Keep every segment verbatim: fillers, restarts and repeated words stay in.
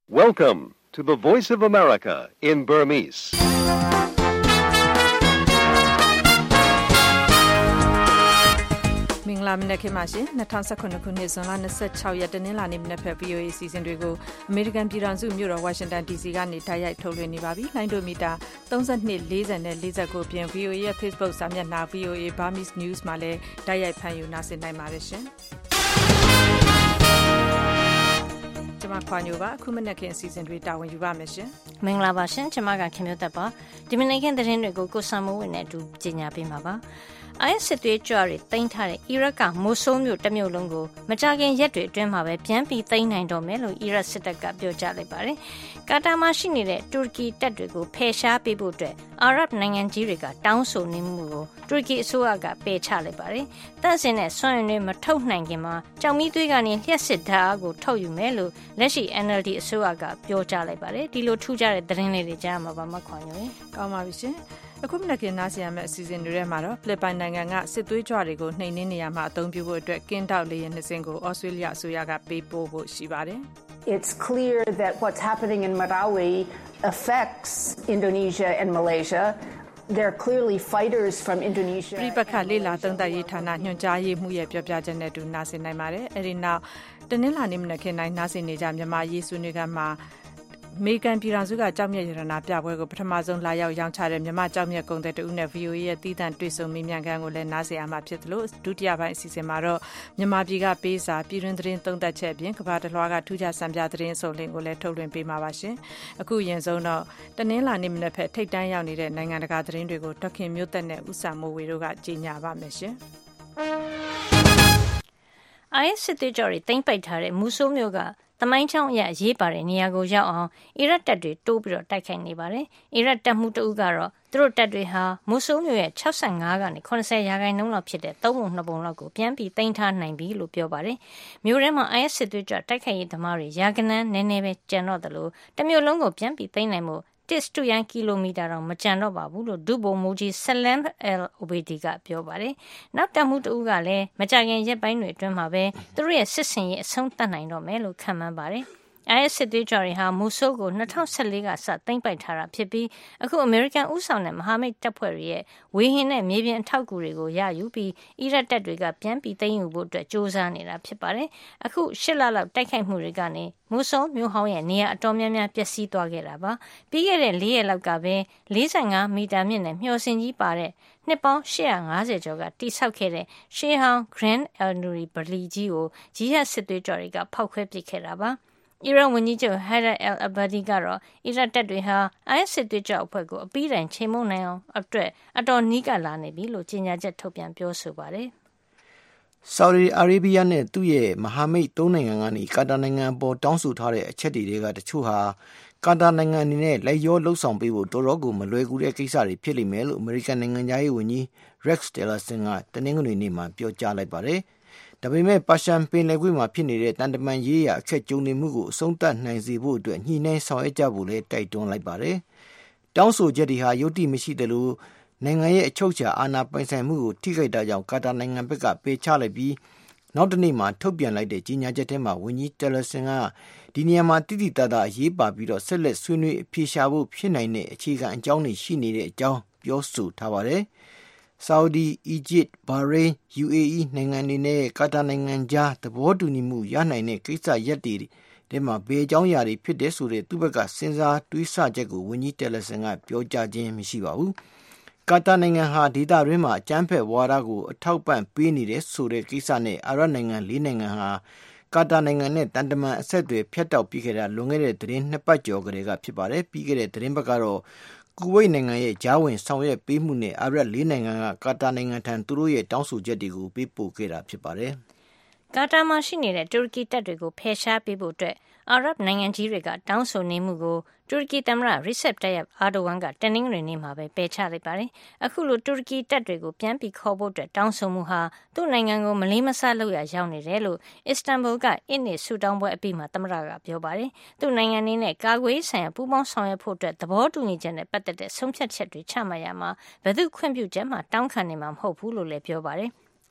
Welcome to the Voice of America in Burmese. ။မင်္ဂလာမနက်ခင်းပါရှင်။၂၀၁၇ခုနှစ်ဇွန်လ၂၆ရက်တနင်္လာနေ့မနက်ဖက် ဗွီအိုအေ အစီအစဉ်တွေကိုအမေရိကန်ပြည်ထောင်စုမြို့တော်ဝါရှင်တန် ဒီစီကနေတိုက်ရိုက်ထုတ်လွှင့်နေပါပြီ။လိုင်းဒိုမီတာသုံး၂ ၄၀နဲ့၄၉အပြင် ဗွီအိုအေရဲ့ Facebook စာမျက်နှာ ဗွီအိုအေ Burmese News မှာလည်းတိုက်ရိုက်ဖန်ယူနားဆင်နိုင်ပါတယ်ရှင်။ကျွန်မခွာညိုပါအခုမနက်ခင်းအစီအစဉ်တွေတာဝန်ယူပါမယ်ရှင်။မင်္ဂလာပါရှင်ကျွန်မကခင်မျိုးသက်ပါဒီမနက်ခင်းသတင်းတွေကိုကိုစံမိုးဝင်နဲ့အတူကြီးညာပေးမှာပါ။ I S စစ်သွေးကြွတွေတင်ထားတဲ့အီရတ်ကမိုဆိုးမြို့တစ်မြို့လုံးကိုမကြခင်ရက်တွေအတွင်းမှာပဲပြန်ပြီးသိမ်းနိုင်တော့မယ်လို့အီရတ်စစ်တပ်ကပြောကြားလိုက်ပါတယ်။ကာတာမှာရှိနေတဲ့တူရကီတပ်တွေကိုဖယ်ရှားပေးဖို့အတွက်အာရပ်နိုင်ငံကြီးတွေကတောင်းဆိုနေမှုကိုတူရကီအစိုးရကပယ်ချလိုက်ပါတယ်။တပ်စင်နဲ့စွမ်းအင်တွေမထုတ်နိုင်ခင်မှာကြောင်မီးသွေးကနေလျှက်စစ်ဓာတ်အားကိုထုတ်ယူမယ်လို့လက်ရှိ N L D အစိုးရကပြောကြားလိုက်ပါတယ်။ဒီလိုထူးခြားတဲ့သတင်းလေးတွေကြားမှာပါမခွန်ညိုရေ။ကောင်းပါပြီရှင်။အခုမနက်ခင်းနားဆင်ရမယ့်အစီအစဉ်တွေထဲမှာတော့ဖိလစ်ပိုင်နိုင်ငံကစစ်သွေးကြွတွေကိုနှိမ်နင်းနေရမှာအသုံးပြုဖို့အတွက်ကင်းတောက်လေယာဉ်နှစ်စင်းကိုဩစတြေးလျအစိုးရကပေးပို့ဖို့ရှိပါတယ်။ It's clear that what's happening in Marawi affects Indonesia and Malaysia. There are clearly fighters from Indonesia. ပြည်ပခါလေးလာသုံးသပ်ရေးဌာနညွှန်ကြားရေးမှူးရဲ့ပြောပြချက်နဲ့တူနားဆင်နိုင်ပါတယ်။အဲဒီနောက်တနင်္လာနေ့မနက်ခင်းတိုင်းနားဆင်နေကြမြန်မာရေးဆွေးနွေးခန်းမှာအမေရိကန်ပြည်ထောင်စုကကြောက်မြတ်ရတနာပြပွဲကိုပထမဆုံးလာရောက်ရောင်းချတဲ့မြန်မာကြောက်မြတ်ကုန်တဲ့တဦးနဲ့ ဗွီအိုအေ ရဲ့တီးသန့်တွေ့ဆုံမေးမြန်းခန်းကိုလည်းနားဆင်ရမှာဖြစ်တယ်လို့ဒုတိယပိုင်းအစီအစဉ်မှာတော့မြန်မာပြည်ကပေးစာပြည်တွင်းသတင်းသုံးသပ်ချက်အပြင်ကမ္ဘာတစ်လွှားကထူးခြားစံပြသတင်းအစုံလင်ကိုလည်းထုတ်လွှင့်ပေးမှာပါရှင်။အခုရင်ဆုံးတော့တနင်္လာနေ့မနက်ဖက်ထိတ်တန်းရောက်နေတဲ့နိုင်ငံတကာသတင်းတွေကိုဒေါက်ခင်မျိုးသက်နဲ့ဦးစံမိုးဝေတို့ကကြီးညာပါမယ်ရှင်။ I S စစ်သွေးကြွတွေသိမ်းပိုက်ထားတဲ့မူဆိုးမြို့ကသမိုင်းချောင်းအရအရေးပါတဲ့နေရာကိုရောက်အောင်အီရတ်တပ်တွေတိုးပြီးတော့တိုက်ခိုက်နေပါတယ်။အီရတ်တပ်မှုတအုပ်ကတော့သူတို့တပ်တွေဟာမူဆိုးမြို့ရဲ့၆၅ကနေ၇၀ရာခိုင်နှုန်းလောက်ဖြစ်တဲ့သုံးပုံနှစ်ပုံလောက်ကိုပြန်ပြီးသိမ်းထားနိုင်ပြီလို့ပြောပါတယ်။မြို့ထဲမှာ I S စစ်သွေးကြွတိုက်ခိုက်ရေးသမားတွေရာဂဏန်းနည်းနည်းပဲကျန်တော့တယ်လို့တမြို့လုံးကိုပြန်ပြီးသိမ်းနိုင်မှုတစ်စတူယန်ကီလိုမီတာတောင်မကျန်တော့ပါဘူးလို့ဒုဗိုလ်မှူးကြီးဆလမ်အယ်အိုဘေဒီကပြောပါတယ်။နောက်တပ်မှုတဦးကလည်းမကြခင်ရက်ပိုင်းတွေအတွင်းမှာပဲသူတို့ရဲ့စစ်စင်ရေးအဆုံးသတ်နိုင်တော့မယ်လို့ခန့်မှန်းပါတယ်။ I S စစ်သွေးကြွတွေဟာမူဆိုးကို၂၀၁၄ကစသိမ်းပိုက်ထားတာဖြစ်ပြီးအခုအမေရိကန်ဦးဆောင်တဲ့မဟာမိတ်တပ်ဖွဲ့တွေရဲ့ဝေဟင်နဲ့မြေပြင်အထောက်အကူတွေကိုရယူပြီးအီရတ်တပ်တွေကပြန်ပြီးသိမ်းယူဖို့အတွက်စ조사နေတာဖြစ်ပါတယ်။အခုရှစ်လလောက်တိုက်ခိုက်မှုတွေကနေမူဆိုးမြို့ဟောင်းရဲ့နေရာအတော်များများပျက်စီးသွားခဲ့တာပါ။ပြီးခဲ့တဲ့လေးရက်လောက်ကပဲ၄၅မီတာမြင့်နဲ့မျှော်စင်ကြီးပါတဲ့နှစ်ပေါင်း၈၅၀ကျော်ကတိဆောက်ခဲ့တဲ့ရှေးဟောင်း Grand Al Nuri ဗလီကြီးကိုဂျီဟတ်စစ်သွေးကြွတွေကဖောက်ခွဲပစ်ခဲ့တာပါ။အီရန်ဝန်ကြီးချုပ်ဟိုင်ဒါအယ်အဘာဒီကတော့အီရတ်တပ်တွေဟာ I S စစ်သွေးကြွအဖွဲ့ကိုအပြီးတိုင်ချိန်မုံနိုင်အောင်အတွက်အတော်နီးကပ်လာနေပြီလို့ကြေညာချက်ထုတ်ပြန်ပြောဆိုပါတယ်။ဆော်ဒီအာရေဗျနဲ့သူ့ရဲ့မဟာမိတ်သုံးနိုင်ငံကနေကာတာနိုင်ငံပေါ်တောင်းဆိုထားတဲ့အချက်တွေကတချို့ဟာကာတာနိုင်ငံအနေနဲ့လက်ရောလှုပ်ဆောင်ပေးဖို့တော်တော်ကိုမလွယ်ကူတဲ့ကိစ္စတွေဖြစ်လိမ့်မယ်လို့အမေရိကန်နိုင်ငံသားရေးဝန်ကြီး Rex Tillerson ကတနင်္ဂနွေနေ့မှာပြောကြားလိုက်ပါတယ်။ဒါပေမဲ့ပါရှန်ပင်လယ်ကွေ့မှာဖြစ်နေတဲ့တန်တမန်ရေးရာအခက်ကြုံနေမှုကိုအဆုံးသတ်နိုင်စေဖို့အတွက်ညှိနှိုင်းဆောင်ရွက်ကြဖို့လည်းတိုက်တွန်းလိုက်ပါတယ်။တောင်းဆိုချက်တွေဟာယုတ်တိမရှိသလိုနိုင်ငံရဲ့အချုပ်အခြာအာဏာပိုင်ဆိုင်မှုကိုထိခိုက်တာကြောင့်ကာတာနိုင်ငံဘက်ကပယ်ချလိုက်ပြီးနောက်တနေ့မှာထုတ်ပြန်လိုက်တဲ့ကြီးညာချက်ထဲမှာဝန်ကြီးတယ်လဆင်ကဒီနေရာမှာတိတိတတ်တာအရေးပါပြီးတော့ဆက်လက်ဆွေးနွေးအဖြေရှာဖို့ဖြစ်နိုင်တဲ့အခြေခံအကြောင်းတွေရှိနေတဲ့အကြောင်းပြောဆိုထားပါတယ်။ဆာဥဒီ၊အီဂျစ်၊ဘာရိန်း၊ယူအေအီးနိုင်ငံတွေနဲ့ကာတာနိုင်ငံကြားသဘောတူညီမှုရနိုင်တဲ့ကိစ္စရပ်တွေထဲမှာဘယ်အကြောင်းအရာတွေဖြစ်တဲ့ဆိုတဲ့သူ့ဘက်ကစဉ်းစားတွေးဆချက်ကိုဝန်ကြီးတယ်လဆင်ကပြောကြားခြင်းမရှိပါဘူး။ကာတာနိုင်ငံဟာဒေသတွင်းမှာအကြမ်းဖက်ဝါဒကိုအထောက်ပံ့ပေးနေတဲ့ဆိုတဲ့ကိစ္စနဲ့အာရပ်နိုင်ငံလေးနိုင်ငံဟာကာတာနိုင်ငံနဲ့တန်တမန်အဆက်အသွယ်ဖြတ်တောက်ပြီးခဲ့တာလွန်ခဲ့တဲ့သတင်းနှစ်ပတ်ကျော်ကလေးကဖြစ်ပါတယ်။ပြီးခဲ့တဲ့သတင်းပတ်ကတော့ကူဝိတ်နိုင်ငံရဲ့ကြားဝင်ဆောင်ရွက်ပေးမှုနဲ့အာရပ်လေးနိုင်ငံကကာတာနိုင်ငံထံသူတို့ရဲ့တောင်းဆိုချက်တွေကိုပေးပို့ခဲ့တာဖြစ်ပါတယ်။ကာတာမှာရှိနေတဲ့တူရကီတပ်တွေကိုဖယ်ရှားပေးဖို့အတွက်အာရပ်နိုင်ငံကြီးတွေကတောင်းဆိုနေမှုကိုတူရကီသမ္မတရီဆက်တိုင်ယပ်အာဒိုဝမ်ကတနင်္ဂနွေနေ့မှာပဲပယ်ချလိုက်ပါတယ်။အခုလိုတူရကီတပ်တွေကိုပြန်ပြီးခေါ်ဖို့အတွက်တောင်းဆိုမှုဟာသူ့နိုင်ငံကိုမလေးမစားလုပ်ရရောက်နေတယ်လို့အစ္စတန်ဘူလ်ကအစ်နစ်ဆူတောင်းပွဲအပြီးမှာသမ္မတကပြောပါတယ်။သူ့နိုင်ငံအနေနဲ့ကာကွယ်ရေးဆိုင်ရာပူးပေါင်းဆောင်ရွက်ဖို့အတွက်သဘောတူညီချက်နဲ့ပတ်သက်တဲ့ဆုံးဖြတ်ချက်တွေချမှတ်ရမှာဘယ်သူခွင့်ပြုချက်မှတောင်းခံနေမှာမဟုတ်ဘူးလို့လည်းပြောပါတယ်။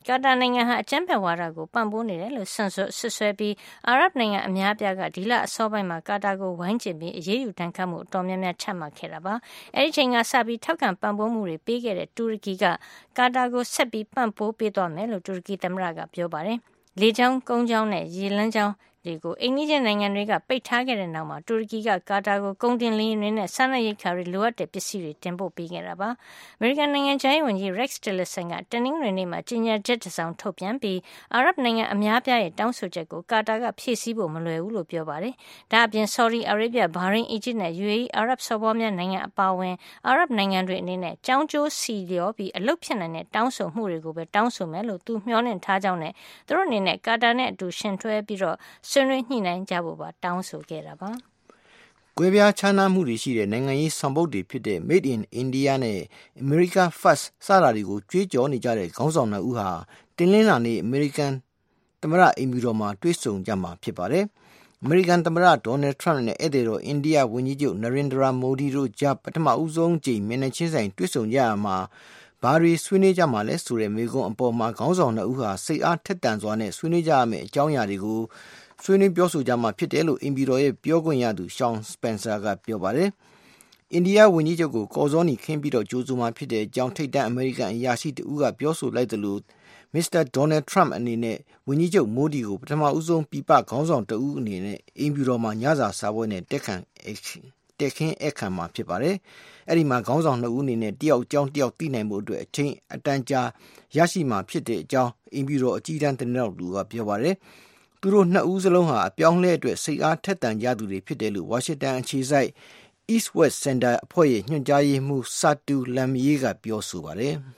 ကာတာနိုင်ငံဟာအကြမ်းဖက်ဝါဒကိုပံ့ပိုးနေတယ်လို့ဆွဆွဆွဲပြီးအာရပ်နိုင်ငံအများအပြားကဒီလအစောပိုင်းမှာကာတာကိုဝိုင်းကျဉ်ပြီးအရေးယူတန်းခတ်မှုအတော်များများချမှတ်ခဲ့တာပါအဲဒီချိန်ကစပြီးထောက်ခံပံ့ပိုးမှုတွေပေးခဲ့တဲ့တူရကီကကာတာကိုဆက်ပြီးပံ့ပိုးပေးသွားမယ်လို့တူရကီသမ္မတကပြောပါတယ်လေကြောင်းကုန်းကြောင်းနဲ့ရေလမ်းကြောင်းတွေကိုအိန္ဒိယနိုင်ငံတွေကပိတ်ထားခဲ့တဲ့နောက်မှာတူရကီကကာတာကိုကုန်တင်လင်းတွေနဲ့စားနပ်ရိက္ခာတွေလိုအပ်တဲ့ပစ္စည်းတွေတင်ပို့ပေးခဲ့တာပါအမေရိကန်နိုင်ငံခြားရေးဝန်ကြီး Rex Tillerson ကတနင်္ဂနွေနေ့မှာကြေညာချက်တစ်စောင်ထုတ်ပြန်ပြီးအာရပ်နိုင်ငံအများပြားရဲ့တောင်းဆိုချက်ကိုကာတာကဖြည့်ဆည်းဖို့မလွယ်ဘူးလို့ပြောပါတယ်ဒါအပြင် Saudi Arabia, Bahrain, Egypt နဲ့ U A E အာရပ်စော်ဘွားများနိုင်ငံအပါအဝင်အာရပ်နိုင်ငံတွေအနေနဲ့ကြောင်းကျိုးစီလျော်ပြီးအလုတ်ဖြစ်နိုင်တဲ့တောင်းဆိုမှုတွေကိုပဲတောင်းဆိုမယ်လို့သူမျှော်လင့်ထားကြောင်းနဲ့သူတို့အနေနဲ့ကာတာနဲ့အတူရှင်တွဲပြီးတော့ဆွေးနွေးညှိနှိုင်းကြဖို့ပါတောင်းဆိုခဲ့တာပါကွဲပြားခြားနားမှုတွေရှိတဲ့နိုင်ငံရေးဆောင်ပုဒ်တွေဖြစ်တဲ့ Made in India နဲ့ America First စတာတွေကိုကြွေးကြော်နေကြတဲ့ခေါင်းဆောင်နှစ်ဦးဟာတင်လင်းလာနေအမေရိကန်သမ္မတအိမ်ဖြူတော်မှာတွေ့ဆုံကြမှာဖြစ်ပါတယ်။ အမေရိကန်သမ္မတဒေါ်နယ်ထရန့်နဲ့ဧည့်သည်တော်အိန္ဒိယဝန်ကြီးချုပ်နရင်ဒရာမိုဒီတို့ကြားပထမဦးဆုံးကြိမ်မျက်နှာချင်းဆိုင်တွေ့ဆုံကြရမှာဘာတွေဆွေးနွေးကြမှာလဲဆိုတဲ့မေးခွန်းအပေါ်မှာခေါင်းဆောင်နှစ်ဦးဟာစိတ်အားထက်သန်စွာနဲ့ဆွေးနွေးကြရမယ့်အကြောင်းအရာတွေကိုဆွေးနွေးပြောဆိုကြမှာဖြစ်တယ်လို့အိမ်ဖြူတော်ရဲ့ပြောခွင့်ရသူရှောင်းစပန်ဆာကပြောပါတယ်။အိန္ဒိယဝန်ကြီးချုပ်ကိုကော်စောနီခင်းပြီးတော့ကြိုးဆိုမှာဖြစ်တဲ့အကြောင်းထိပ်တန်းအမေရိကန်အရာရှိတဦးကပြောဆိုလိုက်တယ်လို့မစ္စတာဒေါ်နယ်ထရန့်အနေနဲ့ဝန်ကြီးချုပ်မိုဒီကိုပထမဦးဆုံးပြပခေါင်းဆောင်တဦးအနေနဲ့အိမ်ဖြူတော်မှာညစာစားပွဲနဲ့တက်ခံတက်ခင်းအခမ်းမှာဖြစ်ပါတယ်။အဲ့ဒီမှာခေါင်းဆောင်နှစ်ဦးအနေနဲ့တယောက်ကြောင်းတယောက်သိနိုင်မှုအတွက်အချိန်အတန်ကြာရရှိမှာဖြစ်တဲ့အကြောင်းအိမ်ဖြူတော်အကြီးတန်းသတင်းတော်သူကပြောပါတယ်။သူတို့နှစ်ဦးစလုံးဟာအပြောင်းလဲအတွက်စိတ်အားထက်သန်ကြသူတွေဖြစ်တယ်လို့ဝါရှင်တန်အခြေစိုက် East West Center အဖွဲ့ရဲ့ညွှန်ကြားရေးမှူးဆာတူလမ်မီယေကပြောဆိုပါတယ်။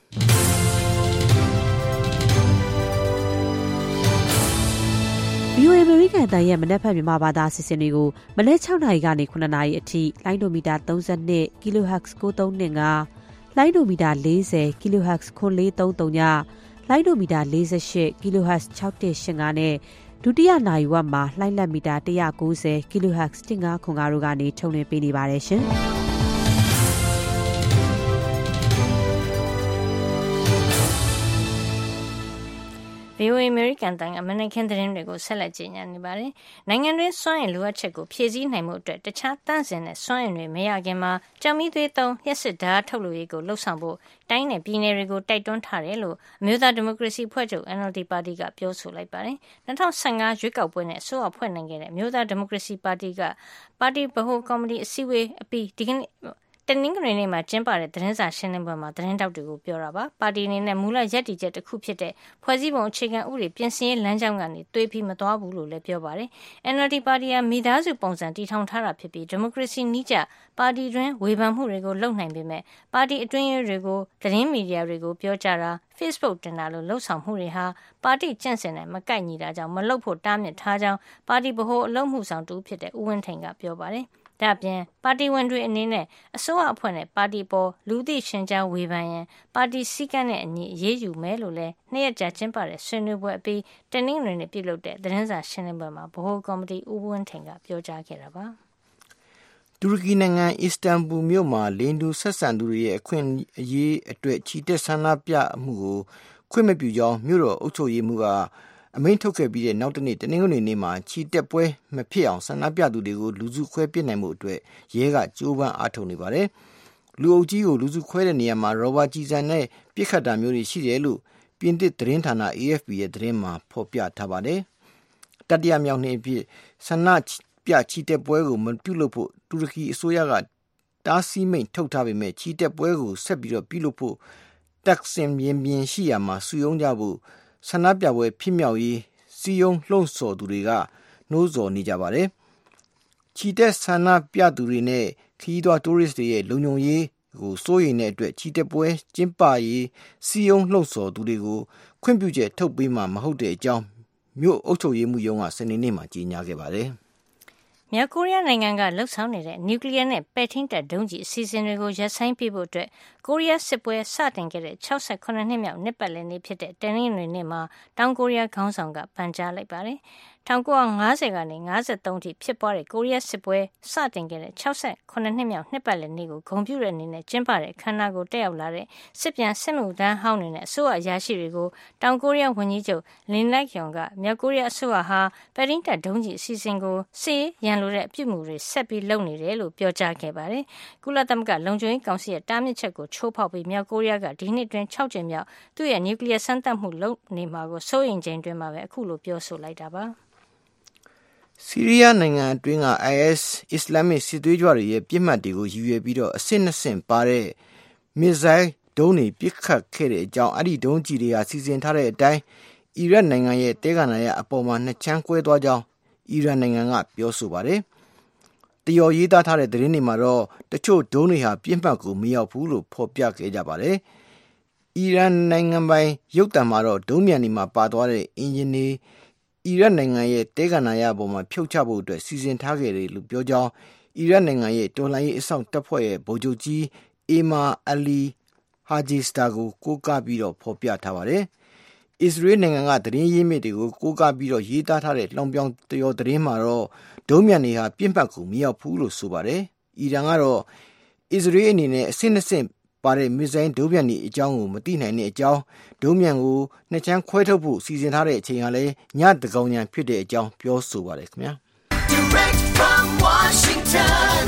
ဗီအိုအေ American အသံရဲ့မနက်ဖြန်မြန်မာဘာသာအစီအစဉ်တွေကိုမနက်၆နာရီကနေခုနှစ်နာရီအထိလိုင်းဒိုမီတာသုံး၂ kilohertz ကိုသုံး၂ငါလိုင်းဒိုမီတာ၄၀ kilohertz ကို၄သုံးသုံးညလိုင်းဒိုမီတာ၄၈ kilohertz ၆၁၈၅နဲ့ဒုတိယနာရီဝက်မှာလှိုင်းလက်မီတာ၁၉၀ kilohertz ၁၅ခွန်၅တို့ကနေထုတ်လွှင့်ပေးနေပါတယ်ရှင်။ဗီအိုအေ American တန်အမေရိကန်သတင်းတွေကိုဆက်လက်ကြီးညာနေပါတယ်။နိုင်ငံတွင်းစွမ်းအင်လိုအပ်ချက်ကိုဖြည့်ဆည်းနိုင်မှုအတွက်တခြားတန့်စင်တဲ့စွမ်းအင်တွေမရခင်မှာကြောင်မီးသွေးသုံးလျှက်စစ်ဓာတ်ထုတ်လုပ်ရေးကိုလှုပ်ဆောင်ဖို့တိုင်းနဲ့ပြည်နယ်တွေကိုတိုက်တွန်းထားတယ်လို့အမျိုးသားဒီမိုကရေစီအဖွဲ့ချုပ် N L D ပါတီကပြောဆိုလိုက်ပါတယ်။၂၀၁၅ရွေးကောက်ပွဲနဲ့အစိုးရဖွဲ့နိုင်ခဲ့တဲ့အမျိုးသားဒီမိုကရေစီပါတီကပါတီဗဟိုကော်မတီအစည်းအဝေးအပြီးဒီကနေ့တနင်္ဂနွေနေ့မှာကျင်းပတဲ့သတင်းစာရှင်းလင်းပွဲမှာသတင်းတောက်တွေကိုပြောတာပါပါတီအနေနဲ့မူလရပ်တည်ချက်တစ်ခုဖြစ်တဲ့ဖွဲ့စည်းပုံအခြေခံဥပဒေပြင်ဆင်ရေးလမ်းကြောင်းကနေသွေးပြီးမသွားဘူးလို့လည်းပြောပါတယ် N L D ပါတီဟာမိသားစုပုံစံတည်ထောင်ထားတာဖြစ်ပြီးဒီမိုကရေစီနည်းကျပါတီတွင်ဝေဖန်မှုတွေကိုလုပ်နိုင်ပေမဲ့ပါတီအတွင်းရေးတွေကိုသတင်းမီဒီယာတွေကိုပြောကြတာ Facebook တင်တာလို့လှုပ်ဆောင်မှုတွေဟာပါတီကျင့်စဉ်နဲ့မကိုက်ညီတာကြောင့်မလုပ်ဖို့တားမြစ်ထားကြောင်းပါတီဗဟိုအလုပ်မှုဆောင်တူဖြစ်တဲ့ဦးဝင်းထိန်ကပြောပါတယ်ဒါ့အပြင်ပါတီဝင်တွေအနေနဲ့အစိုးရအဖွဲ့နဲ့ပါတီပေါ်လူသိရှင်ကြားဝေဖန်ရင်ပါတီစည်းကမ်းနဲ့အညီအရေးယူမယ်လို့လည်းနှစ်ရက်ကြာကျင်းပတဲ့ဆွေးနွေးပွဲအပြီးတနင်္ဂနွေနေ့ပြုလုပ်တဲ့သတင်းစာရှင်းလင်းပွဲမှာဗဟိုကော်မတီဦးဝင်းထိန်ကပြောကြားခဲ့တာပါတူရကီနိုင်ငံအစ္စတန်ဘူမြို့မှာလိင်တူဆက်ဆံသူတွေရဲ့အခွင့်အရေးအတွက်ချီတက်ဆန္ဒပြမှုကိုခွင့်မပြုကြောင်းမြို့တော်အုပ်ချုပ်ရေးမှူးကအမိန့်ထုတ်ခဲ့ပြီးတဲ့နောက်တနေ့တနင်္ဂနွေနေ့မှာချီတက်ပွဲမဖြစ်အောင်ဆန္ဒပြသူတွေကိုလူစုခွဲပစ်နိုင်မှုအတွက်ရဲကကြိုးပမ်းအားထုတ်နေပါတယ်။လူအုပ်ကြီးကိုလူစုခွဲတဲ့နေရာမှာရောဘာကြီးစံနဲ့ပြစ်ခတ်တာမျိုးတွေရှိတယ်လို့ပြင်သစ်သတင်းဌာန A F P ရဲ့သတင်းမှာဖော်ပြထားပါတယ်။တတိယမြောက်နေ့အဖြစ်ဆန္ဒပြချီတက်ပွဲကိုမပြုလုပ်ဖို့တူရကီအစိုးရကတားဆီးမိန့်ထုတ်ထားပေမဲ့ချီတက်ပွဲကိုဆက်ပြီးတော့ပြုလုပ်ဖို့တက်ဆင်ပြင်ပြင်ရှိရမှာစုယုံကြဖို့ဆန္ဒပြပွဲဖြစ်မြောက်ရေးစီယုံလှုံ့ဆော်သူတွေကနှိုးဆော်နေကြပါတယ်။ချီတက်ဆန္ဒပြသူတွေနဲ့ခရီးသွားတိုးရစ်တွေရဲ့လုံခြုံရေးကိုစိုးရိမ်တဲ့အတွက်ချီတက်ပွဲကျင်းပရေးစီယုံလှုံ့ဆော်သူတွေကိုခွင့်ပြုချက်ထုတ်ပေးမှာမဟုတ်တဲ့အကြောင်းမြို့အုပ်ချုပ်ရေးမှူးရုံးကစနေနေ့မှာကြေညာခဲ့ပါတယ်။မြောက်ကိုရီးယားနိုင်ငံကလှုပ်ဆောင်နေတဲ့နျူကလ িয়ার နဲ့ပဲ့ထိန်းတပ်ဒုံးကျည်အစီအစဉ်တွေကိုရပ်ဆိုင်းပေးဖို့အတွက်ကိုရီးယားစစ်ပွဲစတင်ခဲ့တဲ့၆၈နှစ်မြောက်နှစ်ပတ်လည်နေ့ဖြစ်တဲ့တနင်္ဂနွေနေ့မှာတောင်ကိုရီးယားခေါင်းဆောင်ကပန်ကြားလိုက်ပါတယ်။၁၉၅၀ကနေ၅၃ထိဖြစ်ပွားတဲ့ကိုရီးယားစစ်ပွဲစတင်ခဲ့တဲ့၆၉နှစ်မြောက်နှစ်ပတ်လည်နေ့ကိုဂုဏ်ပြုတဲ့အနေနဲ့ကျင်းပတဲ့အခမ်းအနားကိုတက်ရောက်လာတဲ့စစ်ပြန်စစ်မှုထမ်းဟောင်းတွေနဲ့အစိုးရအရာရှိတွေကိုတောင်ကိုရီးယားဝန်ကြီးချုပ်လင်လိုက်ယွန်ကမြောက်ကိုရီးယားအစိုးရဟာပဲရင်းတပ်ဒုံးကျည်အစီအစဉ်ကိုစစ်ရန်လိုတဲ့အပြုအမူတွေဆက်ပြီးလုပ်နေတယ်လို့ပြောကြားခဲ့ပါတယ်။ကုလသမဂ္ဂလုံခြုံရေးကောင်စီရဲ့တားမြစ်ချက်ကိုချိုးဖောက်ပြီးမြောက်ကိုရီးယားကဒီနှစ်တွင်၆ကြိမ်မြောက်သူ့ရဲ့နျူကလ িয়ার စမ်းသပ်မှုလုပ်နေမှာကိုစိုးရိမ်ချိန်တွင်မှာပဲအခုလိုပြောဆိုလိုက်တာပါ။ဆီးရီးယားနိုင်ငံအတွင်းက အိုင်အက်စ် အစ္စလာမစ်စစ်သွေးကြွတွေရဲ့ပြစ်မှတ်တွေကိုရည်ရွယ်ပြီးတော့အဆင့်နှစ်ဆင့်ပါတဲ့မစ်ဇိုင်းဒုံးတွေပစ်ခတ်ခဲ့တဲ့အကြောင်းအဲ့ဒီဒုံးကျည်တွေကစီစဉ်ထားတဲ့အတိုင်းအီရတ်နိုင်ငံရဲ့တဲကနာရအပေါ်မှာနှစ်ချမ်းကွဲသွားကြောင်းအီရန်နိုင်ငံကပြောဆိုပါတယ်။တရော်ရေးသားထားတဲ့သတင်းတွေမှာတော့တချို့ဒုံးတွေဟာပြစ်မှတ်ကိုမရောက်ဘူးလို့ဖော်ပြခဲ့ကြပါတယ်။အီရန်နိုင်ငံပိုင်ရုပ်သံမှာတော့ဒုံးမြန်တွေမှာပါသွားတဲ့အင်ဂျင်တွေအီရတ်နိုင်ငံရဲ့တဲကနာရပေါ်မှာဖြုတ်ချဖို့အတွက်စီစဉ်ထားခဲ့တယ်လို့ပြောကြောင်းအီရတ်နိုင်ငံရဲ့တော်လှန်ရေးအဆောင်တပ်ဖွဲ့ရဲ့ဗိုလ်ချုပ်ကြီးအေမာအလီဟာဂျီစတာကိုကိုးကားပြီးတော့ဖော်ပြထားပါတယ်။အစ္စရေးနိုင်ငံကသတင်းရင်းမြစ်တွေကိုကိုးကားပြီးတော့ရေးသားထားတဲ့လောင်ပြောင်တရော်သတင်းမှာတော့ဒုံးမြန်တွေဟာပြစ်မှတ်ကိုမရောက်ဘူးလို့ဆိုပါတယ်။အီရန်ကတော့အစ္စရေးအနေနဲ့အဆင့်နှစ်ဆင့်ပါတဲ့မစ်ဇိုင်းဒုံးမြန်တွေအကြောင်းကိုမသိနိုင်တဲ့အကြောင်းဒုံးမြန်ကိုနှစ်ချမ်းခွဲထုတ်ဖို့စီစဉ်ထားတဲ့အချိန်ဟာလည်းညတကောင်ညံဖြစ်တဲ့အကြောင်းပြောဆိုပါတယ်ခင်ဗျာ Direct from Washington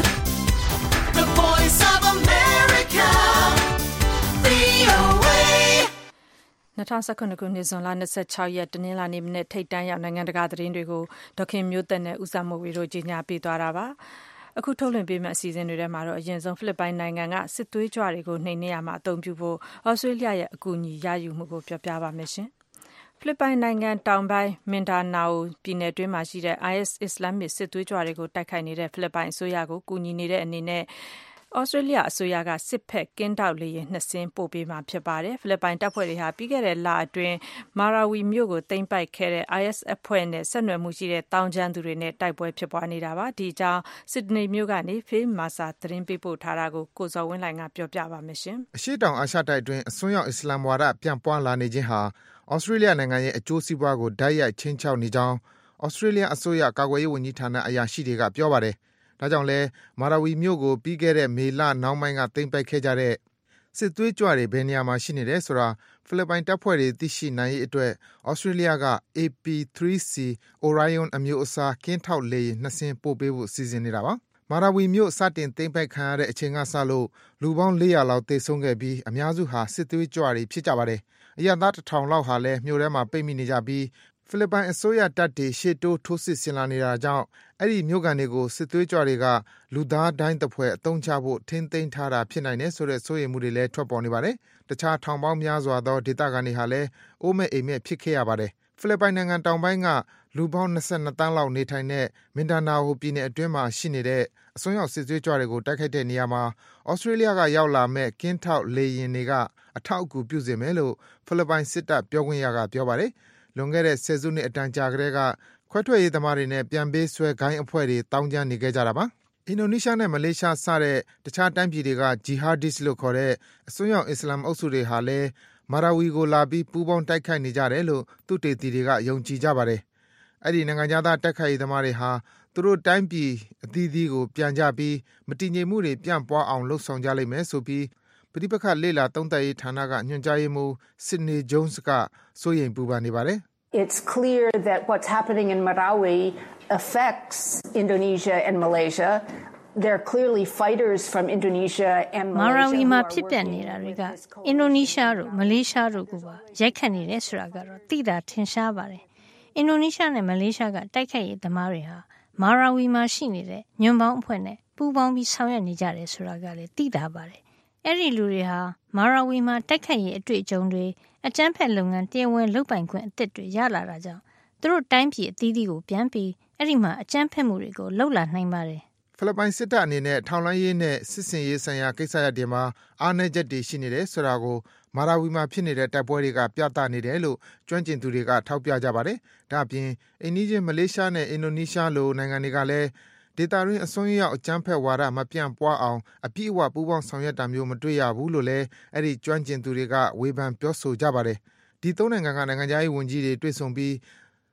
The Voice of Americaဗွီအိုအေ၂၀၁၇ခုနှစ်ဇွန်လ၂၆ရက်တနင်္လာနေ့မနေ့ထိပ်တန်းရောက်နိုင်ငံတကာသတင်းတွေကိုဒေါခင်မျိုးသက်နဲ့ဦးစာမိုးဝေတို့ကြီးညာပေးသွားတာပါအခုထုတ်လွှင့်ပေးမယ့်အစီအစဉ်တွေထဲမှာတော့အရင်ဆုံးဖိလစ်ပိုင်နိုင်ငံကစစ်သွေးကြွတွေကိုနှိမ်နင်းရမှာအသုံးပြုဖို့ဩစတြေးလျရဲ့အကူအညီရယူမှုကိုပြောပြပါမယ်ရှင်ဖိလစ်ပိုင်နိုင်ငံတောင်ပိုင်းမင်ဒါနာအိုပြည်နယ်တွင်းမှာရှိတဲ့ အိုင်အက်စ် အစ္စလာမစ်စစ်သွေးကြွတွေကိုတိုက်ခိုက်နေတဲ့ဖိလစ်ပိုင်အစိုးရကိုကူညီနေတဲ့အနေနဲ့ဩစတြေးလျအစိုးရကစစ်ဖက်ကင်းတောက်လေယာဉ်နှစ်စင်းပို့ပေးမှာဖြစ်ပါတယ်ဖိလစ်ပိုင်တပ်ဖွဲ့တွေဟာပြီးခဲ့တဲ့လအတွင်းမာရာဝီမြို့ကိုသိမ်းပိုက်ခဲ့တဲ့ အိုင်အက်စ် အဖွဲ့နဲ့ဆက်နွယ်မှုရှိတဲ့တောင်ကျမ်းသူတွေနဲ့တိုက်ပွဲဖြစ်ပွားနေတာပါဒီအကြောင်းစစ်ဒနီမြို့ကနေဖေးမာစာသတင်းပေးပို့ထားတာကိုကိုစော်ဝင်းလှိုင်ကပြောပြပါမယ်ရှင်အရှိတောင်အာရှတိုက်တွင်အစွန်းရောက်အစ္စလာမ်ဝါဒပြန့်ပွားလာနေခြင်းဟာဩစတြေးလျနိုင်ငံရဲ့အကျိုးစီးပွားကိုဓာတ်ရိုက်ချင်းချောက်နေကြောင်းဩစတြေးလျအစိုးရကာကွယ်ရေးဝန်ကြီးဌာနအရာရှိတွေကပြောပါတယ်ဒါကြောင့်လဲမာရာဝီမြို့ကိုပြီးခဲ့တဲ့မေလနောက်ပိုင်းကသိမ်းပိုက်ခဲ့ကြတဲ့စစ်သွေးကြွတွေဘယ်နေရာမှာရှိနေတယ်ဆိုတာဖိလစ်ပိုင်တပ်ဖွဲ့တွေသိရှိနိုင်ရေးအတွက်ဩစတြေးလျက အေ ပီ သရီ စီ Orion အမျိုးအစားကင်းထောက်လေယာဉ်နှစ်စင်းပို့ပေးဖို့စီစဉ်နေတာပါမာရာဝီမြို့စတင်သိမ်းပိုက်ခံရတဲ့အချိန်ကစလို့လူပေါင်း၄ရာလောက်သေဆုံးခဲ့ပြီးအများစုဟာစစ်သွေးကြွတွေဖြစ်ကြပါတယ်အရပ်သားတစ်ထောင်လောက်ဟာလည်းမြို့ထဲမှာပိတ်မိနေကြပြီးဖိလစ်ပိုင်အစိုးရတပ်တွေရှေ့တိုးထိုးစစ်ဆင်လာနေတာကြောင့်အဲ့ဒီမြို့ကန်တွေကိုစစ်သွေးကြွတွေကလူသားတိုင်းတစ်ဖွဲ့အုံချဖို့ထင်းသိမ်းထားတာဖြစ်နိုင်တယ်ဆိုတဲ့စိုးရိမ်မှုတွေလည်းထွက်ပေါ်နေပါတယ်။တခြားထောင်ပေါင်းများစွာသောဒေသခံတွေဟာလည်းအိုးမဲ့အိမ်မဲ့ဖြစ်ခဲ့ရပါတယ်။ဖိလစ်ပိုင်နိုင်ငံတောင်ပိုင်းကလူပေါင်း၂၂တန်းလောက်နေထိုင်တဲ့မင်ဒါနာဟိုပြည်နယ်အတွင်းမှာရှိနေတဲ့အစွန်းရောက်စစ်သွေးကြွတွေကိုတိုက်ခိုက်တဲ့နေရာမှာဩစတြေးလျကရောက်လာမဲ့ကင်းထောက်လေယာဉ်တွေကအထောက်အကူပြုစေမယ်လို့ဖိလစ်ပိုင်စစ်တပ်ပြောခွင့်ရကပြောပါတယ်။လွန်ခဲ့တဲ့ဆယ်စုနှစ်အတန်ကြာကတည်းကခွဲထွက်ရေးသမားတွေနဲ့ပြန်ပေးဆွဲဂိုင်းအဖွဲ့တွေတောင်းကျမ်းနေခဲ့ကြတာပါ။အင်ဒိုနီးရှားနဲ့မလေးရှားစတဲ့တခြားတိုင်းပြည်တွေကဂျီဟာဒစ်လို့ခေါ်တဲ့အစွန်းရောက်အစ္စလာမ်အုပ်စုတွေဟာလည်းမာရာဝီကိုလာပြီးပူးပေါင်းတိုက်ခိုက်နေကြတယ်လို့သူတေသီတွေကယုံကြည်ကြပါတယ်။အဲ့ဒီနိုင်ငံသားတိုက်ခိုက်ရေးသမားတွေဟာသူတို့တိုင်းပြည်အသီးသီးကိုပြန်ကြပြီးမတည်ငြိမ်မှုတွေပြန့်ပွားအောင်လှုံ့ဆော်ကြလိမ့်မယ်ဆိုပြီးပဋိပက္ခလေ့လာသုံးသပ်ရေးဌာနကညွှန်ကြားရေးမှူး Sydney Jones ကစိုးရိမ်ပူပန်နေပါတယ်။ It's clear that what's happening in Marawi affects Indonesia and Malaysia. There are clearly fighters from Indonesia and Malaysia. Marawi မှာဖြစ်ပျက်နေတာတွေကအင်ဒိုနီးရှားတို့မလေးရှားတို့ကပါရိုက်ခတ်နေတယ်ဆိုတာကတော့သိတာထင်ရှားပါတယ်။အင်ဒိုနီးရှားနဲ့မလေးရှားကတိုက်ခိုက်ရေးသမားတွေဟာမာရာဝီမှာရှိနေတဲ့ညွန့်ပေါင်းအဖွဲ့နဲ့ပူးပေါင်းပြီးဆောင်ရွက်နေကြတယ်ဆိုတာကလည်းသိတာပါတယ်။အဲ့ဒီလူတွေဟာမာရာဝီမှာတိုက်ခိုက်ရေးအတွေ့အကြုံတွေအကြမ်းဖက်လုပ်ငန်းတရားဝင်လုပ်ပိုင်ခွင့်အသစ်တွေရလာတာကြောင့်သူတို့တိုင်းပြည်အသီးသီးကိုပြန်ပြီးအဲ့ဒီမှာအကြမ်းဖက်မှုတွေကိုလှုပ်လာနိုင်ပါတယ်။ဖိလစ်ပိုင်စစ်တပ်အနေနဲ့ထောင်လှမ်းရေးနဲ့စစ်စင်ရေးဆိုင်ရာကိစ္စရပ်တွေမှာအားနည်းချက်တွေရှိနေတယ်ဆိုတာကိုမာရာဝီမှာဖြစ်နေတဲ့တိုက်ပွဲတွေကပြသနေတယ်လို့ကျွမ်းကျင်သူတွေကထောက်ပြကြပါတယ်။ဒါ့အပြင်အိန္ဒိယမလေးရှားနဲ့အင်ဒိုနီးရှားလိုနိုင်ငံတွေကလည်းဒေသတွင်းအစွန်းရောက်အကြမ်းဖက်ဝါဒမပြန့်ပွားအောင်အပြည့်အဝပူးပေါင်းဆောင်ရွက်တာမျိုးမတွေ့ရဘူးလို့လည်းအဲ့ဒီကျွမ်းကျင်သူတွေကဝေဖန်ပြောဆိုကြပါတယ်။ဒီသုံးနိုင်ငံကနိုင်ငံခြားရေးဝန်ကြီးတွေတွေ့ဆုံပြီး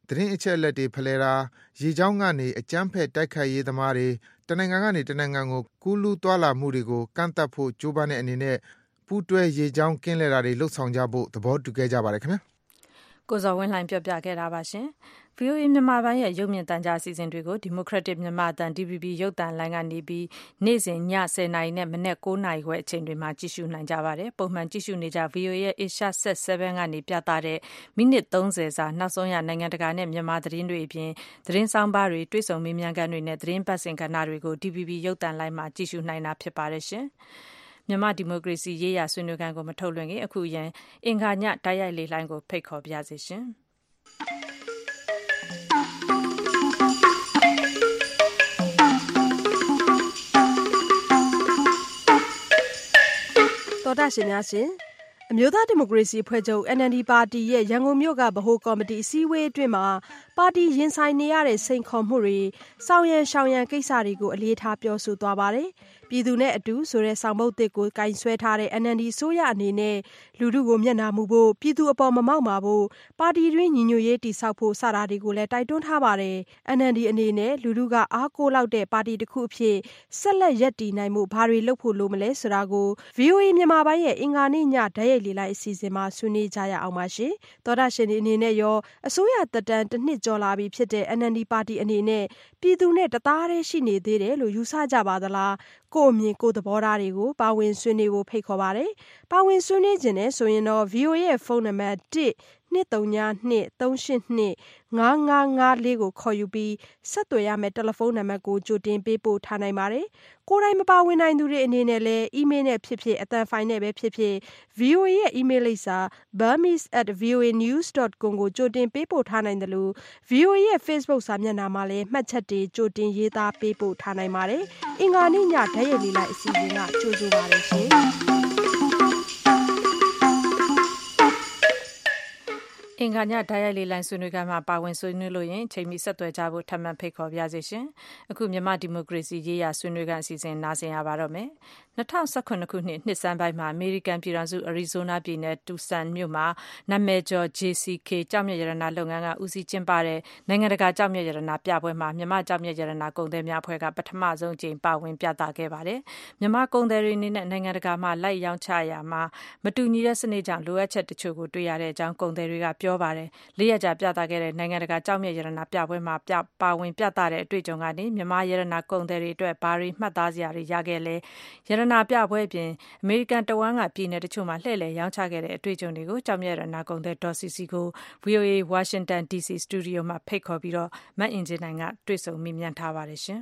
သတင်းအချက်အလက်တွေဖလှယ်တာရေကြောင်းကနေအကြမ်းဖက်တိုက်ခိုက်ရေးသမားတွေတနိုင်ငံကနေတနိုင်ငံကိုကူးလူးသွားလာမှုတွေကိုကန့်သတ်ဖို့ကြိုးပမ်းတဲ့အနေနဲ့ပူးတွဲရေကြောင်းကင်းလှည့်တာတွေလှုပ်ဆောင်ကြဖို့သဘောတူခဲ့ကြပါတယ်ခင်ဗျာကိုဇော်ဝင်းလှိုင်ပြောပြခဲ့တာပါရှင် ဗွီအိုအေ မြန်မာပိုင်းရဲ့ရုပ်မြင်သံကြားအစီအစဉ်တွေကို Democratic မြန်မာအသံ D V B ရုပ်သံလိုင်းကနေပြီးနေ့စဉ်ညဆယ်နာရီနဲ့မနက်၉နာရီခွဲအချိန်တွေမှာကြည့်ရှုနိုင်ကြပါတယ်ပုံမှန်ကြည့်ရှုနေကြ ဗွီအိုအေ ရဲ့ Asia Set 7ကနေပြသတဲ့မိနစ်သုံးဆယ်စာနောက်ဆုံးရနိုင်ငံတကာနဲ့မြန်မာသတင်းတွေအပြင်သတင်းဆောင်ပါတွေတွေ့ဆုံမေးမြန်းခန်းတွေနဲ့သတင်းပတ်စင်ကဏ္ဍတွေကို D V B ရုပ်သံလိုင်းမှာကြည့်ရှုနိုင်တာဖြစ်ပါတယ်ရှင်မြန်မာဒီမိုကရေစီရေးရာဆွေးနွေးခန်းကိုမထုတ်လွှင့်ခင်အခုရန်အင်္ဂါညတိုက်ရိုက်လေးလိုင်းကိုဖိတ်ခေါ်ပြစေရှင်တော်တာရှင်များရှင်အမျိုးသားဒီမိုကရေစီအဖွဲ့ချုပ် N L D ပါတီရဲ့ရန်ကုန်မြို့ကဗဟိုကော်မတီအစည်းအဝေးအတွင်းမှာပါတီရင်ဆိုင်နေရတဲ့စိန်ခေါ်မှုတွေဆောင်ရန်ရှောင်ရန်ကိစ္စတွေကိုအလေးထားပြောဆိုသွားပါတယ်ပြည်သူနဲ့အတူဆိုတဲ့ဆောင်ပုဒ်တစ်ကိုကင်ဆွဲထားတဲ့ N L D ဆိုရအနေနဲ့လူထုကိုမျက်နှာမူဖို့ပြည်သူအပေါ်မမောက်မာဖို့ပါတီတွင်းညီညွတ်ရေးတည်ဆောက်ဖို့စတာတွေကိုလည်းတိုက်တွန်းထားပါတယ် N L D အနေနဲ့လူထုကအားကိုးလောက်တဲ့ပါတီတစ်ခုအဖြစ်ဆက်လက်ရပ်တည်နိုင်မှုဘာတွေလုပ်ဖို့လိုမလဲဆိုတာကို V O A မြန်မာပိုင်းရဲ့အင်္ဂါနေ့ညဓာတ်ရိုက်လေးလိုက်အစီအစဉ်မှာဆွေးနွေးကြရအောင်ပါရှင်သောတာရှင်အနေနဲ့ရောအစိုးရတက်တန်းတစ်နှစ်ကျော်လာပြီဖြစ်တဲ့ N L D ပါတီအနေနဲ့ပြည်သူနဲ့တသားတည်းရှိနေသေးတယ်လို့ယူဆကြပါသလားကိုအမြင်ကိုသဘောထားတွေကိုပါဝင်ဆွေးနွေးဖို့ဖိတ်ခေါ်ပါတယ်ပါဝင်ဆွေးနွေးခြင်းနဲ့ဆိုရင်တော့ V O A ရဲ့ဖုန်းနံပါတ်one two three two three eight two five five five fourကိုခေါ်ယူပြီးဆက်သွယ်ရမယ့်တယ်လီဖုန်းနံပါတ်ကိုကြိုတင်ပေးပို့ထားနိုင်ပါတယ်ကိုယ်တိုင်မပါဝင်နိုင်သူတွေအနေနဲ့လည်းအီးမေးလ်နဲ့ဖြစ်ဖြစ်အသံဖိုင်နဲ့ပဲဖြစ်ဖြစ် V O A ရဲ့အီးမေးလ်လိပ်စာ burmese at voanews dot com ကိုကြိုတင်ပေးပို့ထားနိုင်တယ်လို့ V O A ရဲ့ Facebook စာမျက်နှာမှာလည်းမှတ်ချက်တွေကြိုတင်ရေးသားပေးပို့ထားနိုင်ပါတယ်အင်္ဂါနေ့ညဓာတ်ရိုက်လေးလိုက်အစီအစဉ်ကကြိုဆိုပါရရှင်အင်္ဂါညဓာတ်ရိုက်လေးလိုင်းဆွေးနွေးခန်းမှာပါဝင်ဆွေးနွေးလို့ရင်ချိန်မီဆက်သွယ်ကြဖို့ထပ်မံဖိတ်ခေါ်ပြစေရှင်အခုမြန်မာဒီမိုကရေစီရေးရာဆွေးနွေးခန်းအစီအစဉ်နားဆင်ရပါတော့မယ်၂၀၁၇ခုနှစ်နှစ်စန်းပိုင်းမှာအမေရိကန်ပြည်ထောင်စုအရီဇိုနာပြည်နယ်တူဆန်မြို့မှာနာမည်ကျော် J C K ကြောက်မြတ်ရတနာလုပ်ငန်းကဦးစီးကျင်းပတဲ့နိုင်ငံတကာကြောက်မြတ်ရတနာပြပွဲမှာမြန်မာကြောက်မြတ်ရတနာကုန်သည်များအဖွဲ့ကပထမဆုံးအကြိမ်ပါဝင်ပြသခဲ့ပါတယ်မြန်မာကုန်သည်တွေအနေနဲ့နိုင်ငံတကာမှာလိုက်ရောင်းချရာမှာမတူညီတဲ့စနစ်ကြောင့်လိုအပ်ချက်တချို့ကိုတွေ့ရတဲ့အကြောင်းကုန်သည်တွေကပြောပါတယ်လေးရက်ကြာပြသခဲ့တဲ့နိုင်ငံတကာကြောက်မြတ်ရတနာပြပွဲမှာပြပါဝင်ပြသတဲ့အတွေ့အကြုံကနေမြန်မာရတနာကုန်သည်တွေအတွက်ဘာတွေမှတ်သားစရာတွေရခဲ့လဲရတနာပြပွဲအပြင်အမေရိကန်တဝန်းကပြည်နယ်တချို့မှာလှည့်လည်ရောင်းချခဲ့တဲ့အတွေ့အကြုံတွေကိုကြောက်မြတ်ရတနာကုန်သည်ဒေါ်စီစီကို V O A Washington D C စတူဒီယိုမှာဖိတ်ခေါ်ပြီးတော့မတ်အင်ဂျင်နိုင်ကတွေ့ဆုံမေးမြန်းထားပါတယ်ရှင်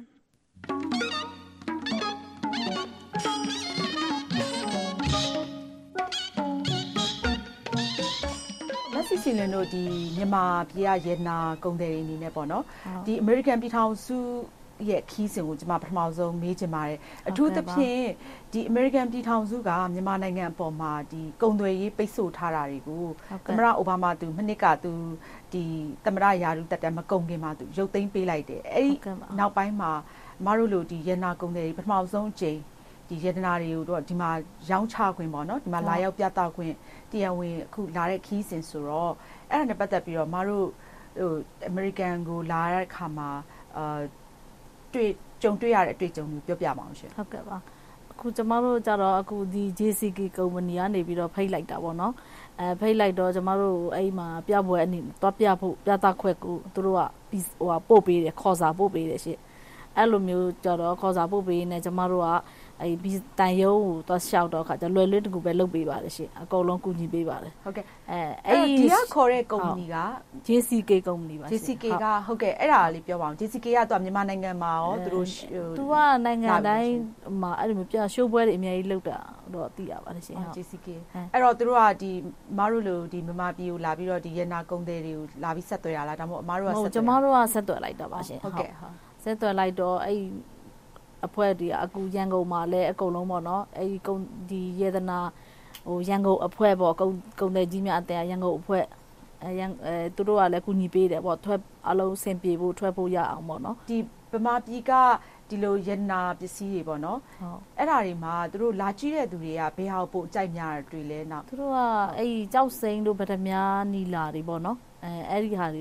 စီစီလင်တို့ဒီမြန်မာပြည်ရရနာကုန်တယ်အနေနဲ့ပေါ့နော်ဒီ American ပြည်ထောင်စုရဲ့ခီးစဉ်ကိုကျွန်မပထမဆုံးမေးချင်ပါတယ်အထူးသဖြင့်ဒီ American ပြည်ထောင်စုကမြန်မာနိုင်ငံအပေါ်မှာဒီကုန်သွယ်ရေးပိတ်ဆို့ထားတာတွေကိုသမ္မတအိုဘားမားသူမနှစ်ကသူဒီသမ္မတယာရုတက်တမ်းမကုန်ခင်မှာသူရုပ်သိမ်းပေးလိုက်တယ်အဲ့ဒီနောက်ပိုင်းမှာမတို့လိုဒီရနာကုန်တယ်ပထမဆုံးအကြိမ်ဒီရတနာတွေကိုတော့ဒီမှာရောင်းချခွင့်ပေါ့နော်ဒီမှာလာရောက်ပြသခွင့်တရားဝင်အခုလာတဲ့ခီးစဉ်ဆိုတော့အဲ့ဒါနဲ့ပတ်သက်ပြီးတော့မတို့ဟို American ကိုလာတဲ့အခါမှာအာတွေ့ကြုံတွေ့ရတဲ့အတွေ့အကြုံကိုပြောပြပါအောင်ရှင်ဟုတ်ကဲ့ပါအခုကျမတို့ကြတော့အခုဒီ J C K ကုမ္ပဏီကနေပြီးတော့ဖိတ်လိုက်တာပေါ့နော်အဲဖိတ်လိုက်တော့ကျမတို့အဲ့မှာပြပွဲအနေနဲ့တွားပြဖို့ပြသခွက်ကိုသူတို့ကဟိုပို့ပေးတယ်ခေါ်စာပို့ပေးတယ်ရှင်အဲ့လိုမျိုးကြတော့ခေါ်စာပို့ပေးနေကျမတို့ကအဲ့ဒီတန်ရုံးကိုသွားလျှောက်တော့ခါကျလွယ်လွယ်တကူပဲလုပ်ပေးပါတယ်ရှင်အကုန်လုံးကူညီပေးပါတယ်ဟုတ်ကဲ့အဲအဲ့ဒီကခေါ်တဲ့ကုမ္ပဏီက J C K ကုမ္ပဏီပါ J C K ကဟုတ်ကဲ့အဲ့ဒါလေးပြောပါအောင် J C K ကတော့မြန်မာနိုင်ငံမှာရောသူတို့သူကနိုင်ငံတိုင်းမှာအဲ့လိုမျိုးပြရှိုးပွဲတွေအများကြီးလုပ်တာတော့သိရပါတယ်ရှင်ဟုတ် J C K အဲ့တော့သူတို့ကဒီမတို့လိုဒီမြန်မာပြည်ကိုလာပြီးတော့ဒီရနာကုန်းတွေတွေကိုလာပြီးဆက်သွယ်ရလားဒါမှမဟုတ်အမတို့ကဆက်သွယ်ကျမတို့ကဆက်သွယ်လိုက်တာပါရှင်ဟုတ်ကဲ့ဟုတ်ဆက်သွယ်လိုက်တော့အဲ့အဖွဲ့တွေအခုရန်ကုန်မှာလည်းအကုန်လုံးပေါ့နော်အဲဒီကုံဒီယေဒနာဟိုရန်ကုန်အဖွဲ့ပေါ့ကုံကုံတဲ့ကြီးများအတဲရန်ကုန်အဖွဲ့အဲရန်အဲသူတို့ကလည်းကူညီပေးတယ်ပေါ့ထွက်အလုံးဆင်ပြေဖို့ထွက်ဖို့ရအောင်ပေါ့နော်ဒီဗမာပြည်ကဒီလိုယေဒနာပစ္စည်းတွေပေါ့နော်ဟုတ်အဲ့ဒါတွေမှာသူတို့လာကြည့်တဲ့သူတွေကဘယ်ဟာပိုအကြိုက်များတွေလဲနောက်သူတို့ကအဲဒီကြောက်စိန်တို့ဗဒမားနီလာတွေပေါ့နော်အဲအဲ့ဒီဟာတွေကို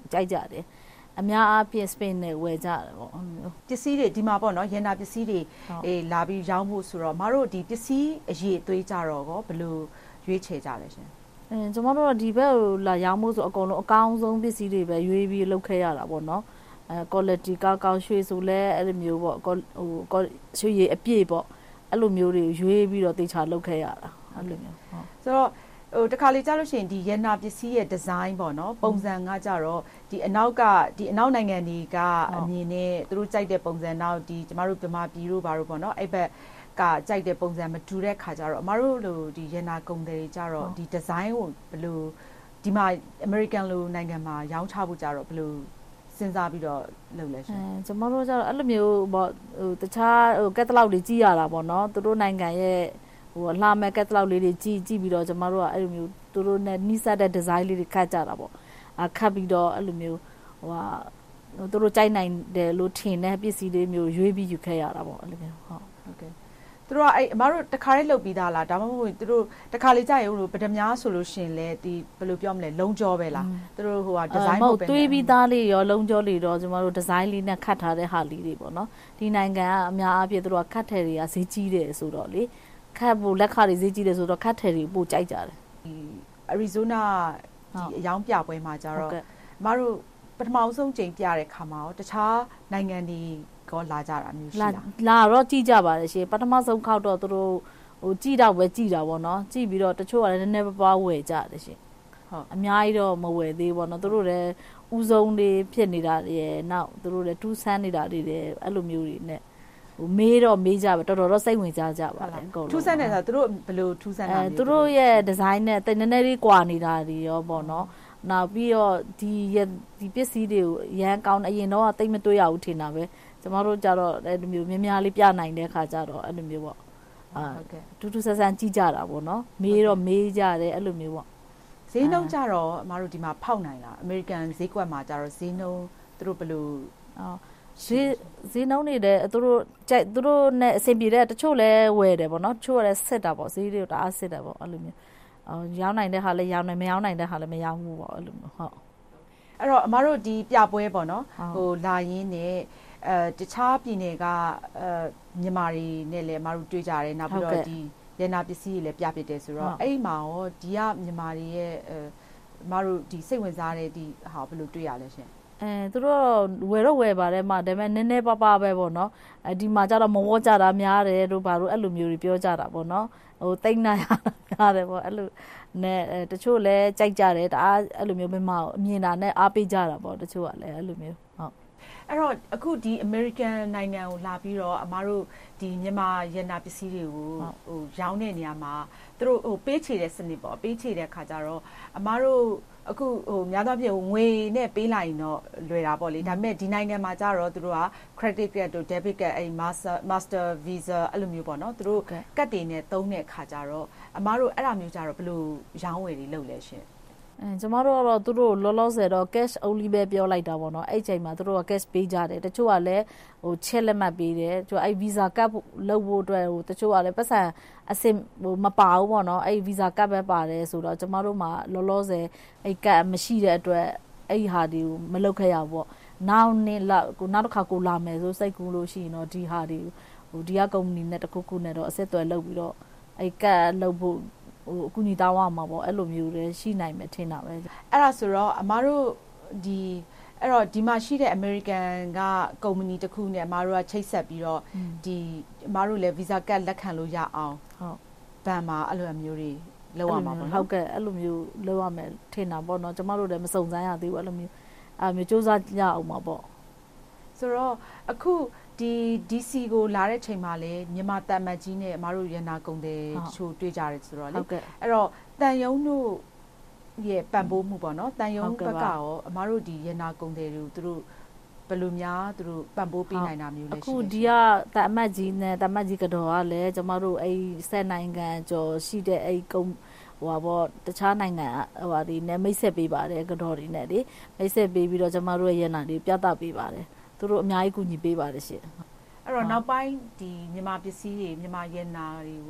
ကြိုက်ကြတယ်အများအားဖြင့် Spain နဲ့ဝယ်ကြတယ်ပေါ့ပစ္စည်းတွေဒီမှာပေါ့နော်ရန်နာပစ္စည်းတွေအေးလာပြီးရောင်းဖို့ဆိုတော့မတို့ဒီပစ္စည်းအရေးအသွေးကြတော့ကောဘယ်လိုရွေးချယ်ကြလဲရှင်အဲကျွန်တော်တို့ကဒီဘက်ကိုလာရောင်းဖို့ဆိုအကုန်လုံးအကောင်းဆုံးပစ္စည်းတွေပဲရွေးပြီးလုပ်ခဲ့ရတာပေါ့နော်အဲ quality ကောင်းကောင်းရွှေဆိုလဲအဲ့လိုမျိုးပေါ့ဟိုရွှေရည်အပြည့်ပေါ့အဲ့လိုမျိုးတွေရွေးပြီးတော့တေချာလုပ်ခဲ့ရတာအဲ့လိုမျိုးဟုတ်ဆိုတော့ဟိုတခါလေကြားလို့ရှိရင်ဒီရန်နာပစ္စည်းရဲ့ဒီဇိုင်းပေါ့နော်ပုံစံကကြတော့ဒီအနောက်ကဒီအနောက်နိုင်ငံတွေကအမြင်နဲ့သူတို့ကြိုက်တဲ့ပုံစံနောက်ဒီကျမတို့ဗမာပြည်တို့ဘာလို့ပေါ့နော်အဲ့ဘက်ကကြိုက်တဲ့ပုံစံမတူတဲ့ခါကြတော့အမတို့လိုဒီရန်နာကုန်တွေကြတော့ဒီဒီဇိုင်းကိုဘယ်လိုဒီမှာ American လိုနိုင်ငံမှာရောင်းချဖို့ကြတော့ဘယ်လိုစဉ်းစားပြီးတော့လုပ်လဲရှင်အဲကျမတို့ကျတော့အဲ့လိုမျိုးပေါ့ဟိုတခြားဟိုကက်တလောက်တွေကြည့်ရတာပေါ့နော်သူတို့နိုင်ငံရဲ့ဟိုလှမဲ့ကက်တလောက်လေးတွေကြည့်ကြည့်ပြီးတော့ကျမတို့ကအဲ့လိုမျိုးသူတို့နဲ့နီးစပ်တဲ့ဒီဇိုင်းလေးတွေခတ်ကြတာပေါ့အခတ်ပြီးတော့အဲ့လိုမျိုးဟိုဟာသူတို့ကြိုက်နိုင်တယ်လို့ထင်တဲ့ပစ္စည်းလေးမျိုးရွေးပြီးယူခဲ့ရတာပေါ့အဲ့လိုမျိုးဟုတ်ဟုတ်ကဲ့သူတို့ကအဲ့အမတို့တခါလေးလုပ်ပြီးသားလားဒါမှမဟုတ်သူတို့တခါလေးကြာရုံလို့ပဒများဆိုလို့ရှင်လဲဒီဘယ်လိုပြောမလဲလုံးကြောပဲလားသူတို့ဟိုဟာဒီဇိုင်းမဟုတ်တွေးပြီးသားလေးရောလုံးကြောလေးတော့ကျမတို့ဒီဇိုင်းလေးနဲ့ခတ်ထားတဲ့ဟာလေးတွေပေါ့နော်ဒီနိုင်ငံကအများအားဖြင့်သူတို့ကခတ်ထည်တွေကဈေးကြီးတယ်ဆိုတော့လေခတ်ဖို့လက်ခတွေဈေးကြီးတယ်ဆိုတော့ခတ်ထည်တွေပို့ကြိုက်ကြတယ်ဒီ Arizona ဒီအယောင်ပြပွဲမှာကြတော့အမတို့ပထမဆုံးချိန်ပြတဲ့ခါမှာရောတခြားနိုင်ငံတွေကောလာကြတာမျိုးရှိလားလာတော့ကြည့်ကြပါတယ်ရှင်ပထမဆုံးခောက်တော့သူတို့ဟိုကြည့်တော့ပဲကြည့်တာပေါ့နော်ကြည့်ပြီးတော့တချို့ကလည်းနည်းနည်းပါးပါးဝယ်ကြတယ်ရှင်ဟုတ်အများကြီးတော့မဝယ်သေးပေါ့နော်သူတို့လည်းဥဆုံးတွေဖြစ်နေတာတွေရယ်နောက်သူတို့လည်းထူးဆန်းနေတာတွေလည်းအဲ့လိုမျိုးတွေနဲ့ဟိုမေးတော့မေးကြပဲတော်တော်တော့စိတ်ဝင်စားကြပါတယ်အကုန်လုံးထူးဆန်းတယ်ဆိုတော့သူတို့ဘယ်လိုထူးဆန်းတာလဲသူတို့ရဲ့ဒီဇိုင်းနဲ့တိတ်နည်းနည်းလေးကွာနေတာတွေရောပေါ့နော်နောက်ပြီးတော့ဒီဒီပစ္စည်းတွေကိုရန်ကောင်းအရင်တော့တိတ်မတွေ့ရဘူးထင်တာပဲကျမတို့ကြတော့အဲ့လိုမျိုးများများလေးပြနိုင်တဲ့ခါကြတော့အဲ့လိုမျိုးပေါ့အာဟုတ်ကဲ့တူတူဆဆန်းကြည့်ကြတာပေါ့နော်မေးတော့မေးကြတယ်အဲ့လိုမျိုးပေါ့ဈေးနှုန်းကြတော့အမတို့ဒီမှာဖောက်နိုင်လားအမေရိကန်ဈေးကွက်မှာကြတော့ဈေးနှုန်းသူတို့ဘယ်လိုအော်ဈေးဈေးနှုန်းတွေလည်းသူတို့ကြိုက်သူတို့နဲ့အဆင်ပြေတဲ့တချို့လည်းဝယ်တယ်ပေါ့နော်တချို့လည်းစစ်တာပေါ့ဈေးတွေတအားစစ်တယ်ပေါ့အဲ့လိုမျိုးအော်ရောင်းနိုင်တဲ့ဟာလည်းရောင်းနိုင်မရောင်းနိုင်တဲ့ဟာလည်းမရောင်းဘူးပေါ့အဲ့လိုမျိုးဟုတ်အဲ့တော့အမတို့ဒီပြပွဲပေါ့နော်ဟိုလာရင်းနဲ့အဲတခြားပြည်နယ်ကအဲမြန်မာတွေနဲ့လည်းအမတို့တွေ့ကြတယ်နောက်ပြီးတော့ဒီရန်နာပစ္စည်းတွေလည်းပြပြတယ်ဆိုတော့အဲ့မှာရောဒီကမြန်မာတွေရဲ့အဲအမတို့ဒီစိတ်ဝင်စားတဲ့ဒီဟာဘယ်လိုတွေ့ရလဲရှင်အဲသူတို့ဝယ်တော့ဝယ်ပါတယ်မှာဒါပေမဲ့နည်းနည်းပါးပါးပဲပေါ့နော်အဲဒီမှာကျတော့မဝေါ်ကြတာများတယ်တို့ဘာလို့အဲ့လိုမျိုးတွေပြောကြတာပေါ့နော်ဟိုတိတ်နာရတာများတယ်ပေါ့အဲ့လိုနဲ့တချို့လည်းကြိုက်ကြတယ်တအားအဲ့လိုမျိုးမမအမြင်တာနဲ့အားပေးကြတာပေါ့တချို့ကလည်းအဲ့လိုမျိုးဟုတ်အဲ့တော့အခုဒီ American နိုင်ငံကိုလာပြီးတော့အမားတို့ဒီမြန်မာရန်နာပစ္စည်းတွေကိုဟိုရောင်းတဲ့နေရာမှာသူတို့ဟိုပေးချေတဲ့စနစ်ပေါ့ပေးချေတဲ့ခါကျတော့အမားတို့အခုဟိုများသောအားဖြင့်ငွေနဲ့ပေးလိုက်ရင်တော့လွယ်တာပေါ့လေဒါပေမဲ့ဒီနိုင်ငံမှာကျတော့သူတို့က credit card တို့ debit card အဲ့ master master visa အဲ့လိုမျိုးပေါ့နော်သူတို့ကတ်တွေနဲ့သုံးတဲ့ခါကျတော့အမားတို့အဲ့လိုမျိုးကျတော့ဘယ်လိုရောင်းဝယ်တွေလုပ်လဲရှင်အဲကျမတို့ကတော့သူတို့လောလောဆယ်တော့ cash only ပဲပြောလိုက်တာပေါ့နော်အဲ့ချိန်မှာသူတို့က cash ပေးကြတယ်တချို့ကလည်းဟိုချက်လက်မှတ်ပေးတယ်သူအဲ့ visa card လုပ်ဖို့အတွက်ဟိုတချို့ကလည်းပတ်စံအစင်ဟိုမပါဘူးပေါ့နော်အဲ့ visa card ပဲပါတယ်ဆိုတော့ကျမတို့မှာလောလောဆယ်အဲ့ card မရှိတဲ့အတွက်အဲ့ဟာဒီကိုမလုပ်ခဲ့ရဘူးပေါ့နောက်နေ့လောက်ကိုနောက်တစ်ခါကိုလာမယ်ဆိုစိတ်ကူးလို့ရှိရင်တော့ဒီဟာဒီဟိုဒီကကုမ္ပဏီနဲ့တခုခုနဲ့တော့အဆက်အသွယ်လုပ်ပြီးတော့အဲ့ card လုပ်ဖို့ဟိုအခုညီတောင်းရမှာပေါ့အဲ့လိုမျိုးလည်းရှိနိုင်မယ်ထင်တာပဲအဲ့ဒါဆိုတော့အမားတို့ဒီအဲ့တော့ဒီမှာရှိတဲ့ American ကကုမ္ပဏီတစ်ခုနဲ့အမားတို့ကချိတ်ဆက်ပြီးတော့ဒီအမားတို့လည်း visa card လက်ခံလို့ရအောင်ဟုတ်ဘန်မှာအဲ့လိုမျိုးတွေလုပ်ရမှာပေါ့နော်ဟုတ်ကဲ့အဲ့လိုမျိုးလုပ်ရမယ်ထင်တာပေါ့နော်ကျမတို့လည်းမစုံစမ်းရသေးဘူးအဲ့လိုမျိုးအဲ့မျိုးစူးစမ်းကြအောင်ပါပေါ့ဆိုတော့အခုဒီ D C ကိုလာတဲ့ချိန်မှာလည်းမြန်မာတန်မတ်ကြီးနဲ့အမတို့ရန်နာကုန်တယ်တချို့တွေ့ကြတယ်ဆိုတော့လေအဲ့တော့တန်ယုံတို့ရဲ့ပံ့ပိုးမှုပေါ့နော်တန်ယုံဘက်ကရောအမတို့ဒီရန်နာကုန်တယ်တွေကိုသူတို့ဘယ်လိုများသူတို့ပံ့ပိုးပေးနိုင်တာမျိုးလဲရှိလဲအခုဒီကတန်မတ်ကြီးနဲ့တန်မတ်ကြီးကတော့ကလည်းကျမတို့အဲ့ဆက်နိုင်ငံကျော်ရှိတဲ့အဲ့ကုန်းဟိုပါပေါ့တခြားနိုင်ငံဟိုပါဒီနဲ့မိတ်ဆက်ပေးပါတယ်ကတော့ဒီနဲ့လေမိတ်ဆက်ပေးပြီးတော့ကျမတို့ရဲ့ရန်နာတွေပြသပေးပါတယ်သူတို့အများကြီးကူညီပေးပါတယ်ရှင်အဲ့တော့နောက်ပိုင်းဒီမြန်မာပစ္စည်းတွေမြန်မာရန်နာတွေကိုဒ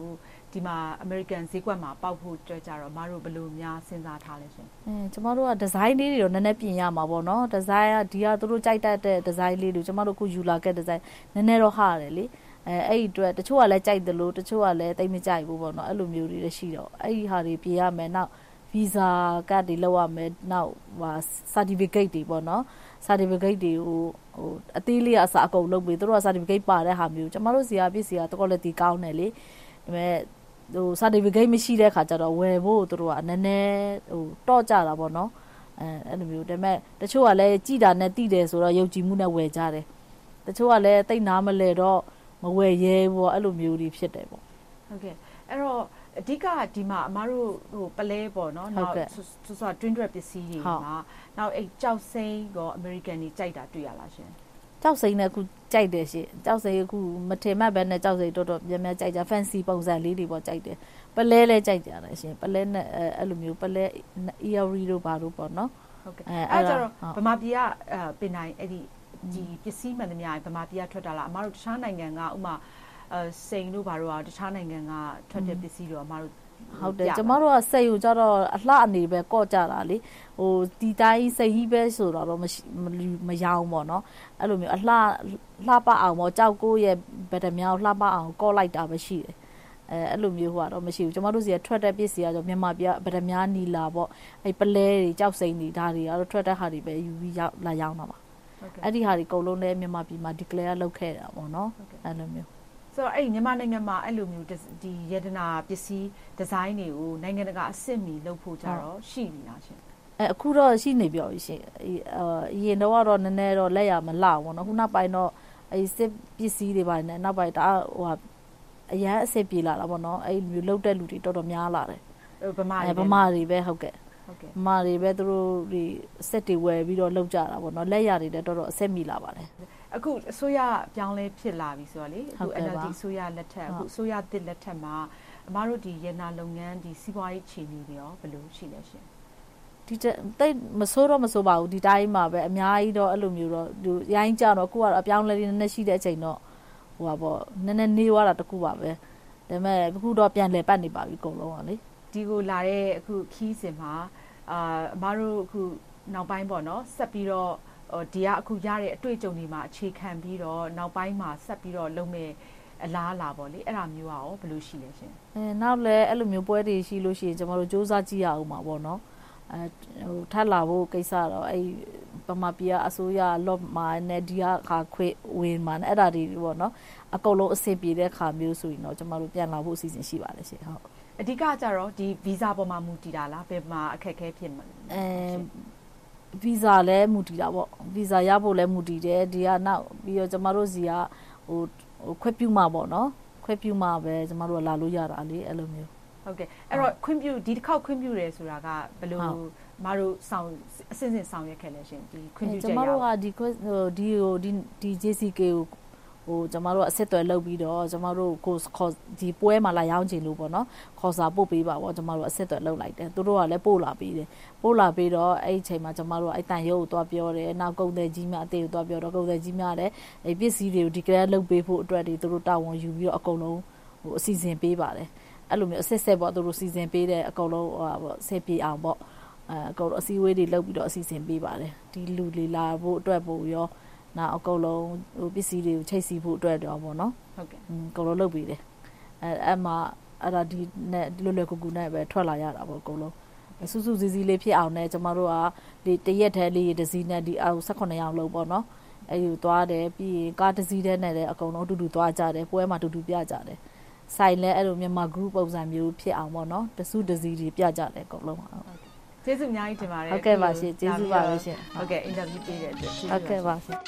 ဒီမှာ American ဈေးကွက်မှာပေါက်ဖို့အတွက်ကြတော့မတို့ဘယ်လိုများစဉ်းစားထားလဲရှင်အဲကျမတို့ကဒီဇိုင်းလေးတွေတော့နည်းနည်းပြင်ရမှာပေါ့နော်ဒီဇိုင်းကဒီကသူတို့ကြိုက်တတ်တဲ့ဒီဇိုင်းလေးတွေကျမတို့ခုယူလာခဲ့ဒီဇိုင်းနည်းနည်းတော့ဟာရတယ်လေအဲအဲ့ဒီအတွက်တချို့ကလည်းကြိုက်တယ်လို့တချို့ကလည်းတိတ်မကြိုက်ဘူးပေါ့နော်အဲ့လိုမျိုးတွေလည်းရှိတော့အဲ့ဒီဟာတွေပြင်ရမယ်နောက် visa ကတ်တွေလောက်ရမယ်နောက်ဟာ certificate တွေပေါ့နော် certificate တွေကိုဟိုအသေးလေးအစားအကုန်လုပ်ပြီးသူတို့က certificate ပါတဲ့ဟာမျိုးကျမတို့စီကပစ္စည်းက quality ကောင်းတယ်လေဒါပေမဲ့ဟို certificate မရှိတဲ့ခါကျတော့ဝယ်ဖို့သူတို့ကနည်းနည်းဟိုတော့ကြတာပေါ့နော်အဲအဲ့လိုမျိုးဒါပေမဲ့တချို့ကလည်းကြည်တာနဲ့တိတယ်ဆိုတော့ယုံကြည်မှုနဲ့ဝယ်ကြတယ်တချို့ကလည်းတိတ်နားမလဲတော့မဝယ်ရဲဘူးပေါ့အဲ့လိုမျိုးတွေဖြစ်တယ်ပေါ့ဟုတ်ကဲ့အဲ့တော့အဓိကဒီမှာအမတို့ဟိုပလဲပေါ့နော်နောက်ဆိုဆိုတွင်းတွက်ပစ္စည်းတွေမှာနောက်အဲ့ကြောက်စိမ်းကော American တွေကြိုက်တာတွေ့ရလားရှင်ကြောက်စိမ်းနဲ့အခုကြိုက်တယ်ရှင်ကြောက်စိမ်းအခုမထင်မှတ်ပဲနဲ့ကြောက်စိမ်းတော်တော်များများကြိုက်ကြ fancy ပုံစံလေးတွေပေါ့ကြိုက်တယ်ပလဲလဲကြိုက်ကြတယ်ရှင်ပလဲနဲ့အဲ့လိုမျိုးပလဲ earring တို့ဘာတို့ပေါ့နော်ဟုတ်ကဲ့အဲ့ကျတော့ဗမာပြည်ကပင်နိုင်အဲ့ဒီဒီပစ္စည်းမှန်သမျှဗမာပြည်ကထွက်တာလားအမတို့တခြားနိုင်ငံကဥမာအဲစိန်တို့ဘာတို့ကတခြားနိုင်ငံကထွက်တဲ့ပစ္စည်းတွေအမတို့ဟုတ်တယ်ကျမတို့ကစိတ်ကိုကြတော့အလှအနေပဲကော့ကြတာလေဟိုဒီတိုင်းစိတ်ကြီးပဲဆိုတော့မရှိမရောင်းပေါ့နော်အဲ့လိုမျိုးအလှလှပအောင်ပေါ့ကြောက်ကိုရဲ့ဗဒမြောက်လှပအောင်ကော့လိုက်တာပဲရှိတယ်အဲအဲ့လိုမျိုးဟိုကတော့မရှိဘူးကျမတို့စီကထွက်တဲ့ပစ္စည်းကတော့မြန်မာပြည်ဗဒမြောက်နီလာပေါ့အဲ့ပလဲတွေကြောက်စိမ့်တွေဒါတွေကတော့ထွက်တဲ့ဟာတွေပဲယူပြီးရောက်လာရောင်းတာပါအဲ့ဒီဟာတွေအကုန်လုံးလည်းမြန်မာပြည်မှာ declare လုပ်ခဲ့တာပေါ့နော်အဲ့လိုမျိုးဆိုတော့အဲ့မြန်မာနိုင်ငံမှာအဲ့လိုမျိုးဒီယတနာပစ္စည်းဒီဇိုင်းတွေကိုနိုင်ငံတကာအဆင့်မီလုပ်ဖို့ကြတော့ရှိပြီလားရှင်အဲအခုတော့ရှိနေပြောပြီရှင်အရင်တော့ကတော့နည်းနည်းတော့လက်ရမလှဘူးနော်ခုနောက်ပိုင်းတော့အဲ့စစ်ပစ္စည်းတွေပါနေနောက်ပိုင်းတအားဟိုအရန်အဆင်ပြေလာတာပေါ့နော်အဲ့မျိုးလုပ်တဲ့လူတွေတော်တော်များလာတယ်ဗမာတွေဗမာတွေပဲဟုတ်ကဲ့ဗမာတွေပဲသူတို့ဒီစက်တွေဝယ်ပြီးတော့လုပ်ကြတာပေါ့နော်လက်ရတွေလည်းတော်တော်အဆင်ပြေလာပါတယ်အခုအစိုးရပြောင်းလဲဖြစ်လာပြီဆိုတော့လေအခု N L D အစိုးရလက်ထက်အခုအစိုးရတစ်လက်ထက်မှာအမတို့ဒီရနာလုပ်ငန်းဒီစီးပွားရေးခြေနေတွေရောဘယ်လိုရှိလဲရှင်ဒီတိတ်မဆိုးတော့မဆိုးပါဘူးဒီတိုင်းမှာပဲအများကြီးတော့အဲ့လိုမျိုးတော့ဒီရိုင်းကြတော့အခုကတော့အပြောင်းလဲလေးနည်းနည်းရှိတဲ့အချိန်တော့ဟိုပါပေါ့နည်းနည်းနေသွားတာတခုပါပဲဒါပေမဲ့အခုတော့ပြန်လဲပတ်နေပါပြီအကုန်လုံးကလေဒီကိုလာတဲ့အခုခီးစင်မှာအာအမတို့အခုနောက်ပိုင်းပေါ့နော်ဆက်ပြီးတော့ဒီကအခုရတဲ့အတွေ့အကြုံတွေမှာအခြေခံပြီးတော့နောက်ပိုင်းမှာဆက်ပြီးတော့လုပ်မယ်အလားလာပေါ့လေအဲ့ဒါမျိုးရောဘယ်လိုရှိလဲရှင်အဲနောက်လည်းအဲ့လိုမျိုးပွဲတွေရှိလို့ရှိရင်ကျွန်တော်တို့စူးစမ်းကြည့်ရအောင်ပါပေါ့နော်အဲဟိုထပ်လာဖို့ကိစ္စတော့အဲ့ဗမာပြည်အစိုးရလော့မာနဲ့ဒီကခါခွေဝင်မှာအဲ့ဒါတွေပေါ့နော်အကုန်လုံးအဆင်ပြေတဲ့ခါမျိုးဆိုရင်တော့ကျွန်တော်တို့ပြန်လာဖို့အစီအစဉ်ရှိပါတယ်ရှင်ဟုတ်အဓိကကြတော့ဒီဗီဇာပေါ်မှာမူတည်တာလားဘယ်မှာအခက်အခဲဖြစ်မှာအဲဗီဇာလည်းမူတည်တာပေါ့ဗီဇာရဖို့လည်းမူတည်တယ်ဒီကနောက်ပြီးတော့ကျမတို့စီကဟိုခွဲပြုမှာပေါ့နော်ခွဲပြုမှာပဲကျမတို့ကလာလို့ရတာလေအဲ့လိုမျိုးဟုတ်ကဲ့အဲ့တော့ခွင့်ပြုဒီတစ်ခေါက်ခွင့်ပြုတယ်ဆိုတာကဘယ်လိုမတို့ဆောင်အစင်းစင်ဆောင်ရွက်ခဲ့လဲရှင်ဒီခွင့်ပြုချက်ရကျမတို့ကဒီဟိုဒီဟိုဒီဒီ J C K ကိုဟိုကျမတို့အဆက်အသွယ်လုပ်ပြီးတော့ကျမတို့ကိုခေါ်ဒီပွဲမှာလာရောက်ခြင်းလို့ပေါ့နော်ခေါ်စာပို့ပေးပါပေါ့ကျမတို့အဆက်အသွယ်လုပ်လိုက်တယ်သူတို့ကလည်းပို့လာပေးတယ်ပို့လာပေးတော့အဲ့ဒီအချိန်မှာကျမတို့အဲ့တန်ရုပ်ကိုသွားပြောတယ်နောက်ကုန်တယ်ကြီးများအသေးကိုသွားပြောတော့ကုန်တယ်ကြီးများလည်းအဲ့ပစ္စည်းတွေကိုဒီကရက်လုပ်ပေးဖို့အတွက်တွေသူတို့တာဝန်ယူပြီးတော့အကုန်လုံးဟိုအစီအစဉ်ပေးပါတယ်အဲ့လိုမျိုးအဆက်ဆက်ပေါ့သူတို့စီစဉ်ပေးတဲ့အကုန်လုံးဟိုပေါ့ဆက်ပြေအောင်ပေါ့အဲအကုန်လုံးအစည်းအဝေးတွေလုပ်ပြီးတော့အစီအစဉ်ပေးပါတယ်ဒီလူလေးလာဖို့အတွက်ပို့ရောနောက်အကုန်လုံးဟိုပစ္စည်းတွေကိုချိတ်စီဖို့အတွက်တော့ပေါ့နော်ဟုတ်ကဲ့အကုန်လုံးလုပ်ပြီးတယ်အဲအဲ့မှာအဲ့ဒါဒီနဲ့လွယ်လွယ်ကူကူနဲ့ပဲထွက်လာရတာပေါ့အကုန်လုံးစူးစူးစီစီလေးဖြစ်အောင်နဲ့ကျမတို့ကဒီတရက်တည်းလေးတစ်စီးနဲ့ဒီအောက်၁၈ရောက်လုံးပေါ့နော်အဲ့ဒီသွားတယ်ပြီးရင်ကားတစ်စီးတည်းနဲ့လည်းအကုန်လုံးအတူတူသွားကြတယ်ပွဲမှာအတူတူပြကြတယ်ဆိုင်လဲအဲ့လိုမြန်မာ group ပုံစံမျိုးဖြစ်အောင်ပေါ့နော်တစုတစည်းတွေပြကြတယ်အကုန်လုံးပါကျေးဇူးအများကြီးတင်ပါတယ်ဟုတ်ကဲ့ပါရှင်ကျေးဇူးပါရှင်ဟုတ်ကဲ့အင်တာဗျူးပေးတဲ့အတွက်ဟုတ်ကဲ့ပါရှင်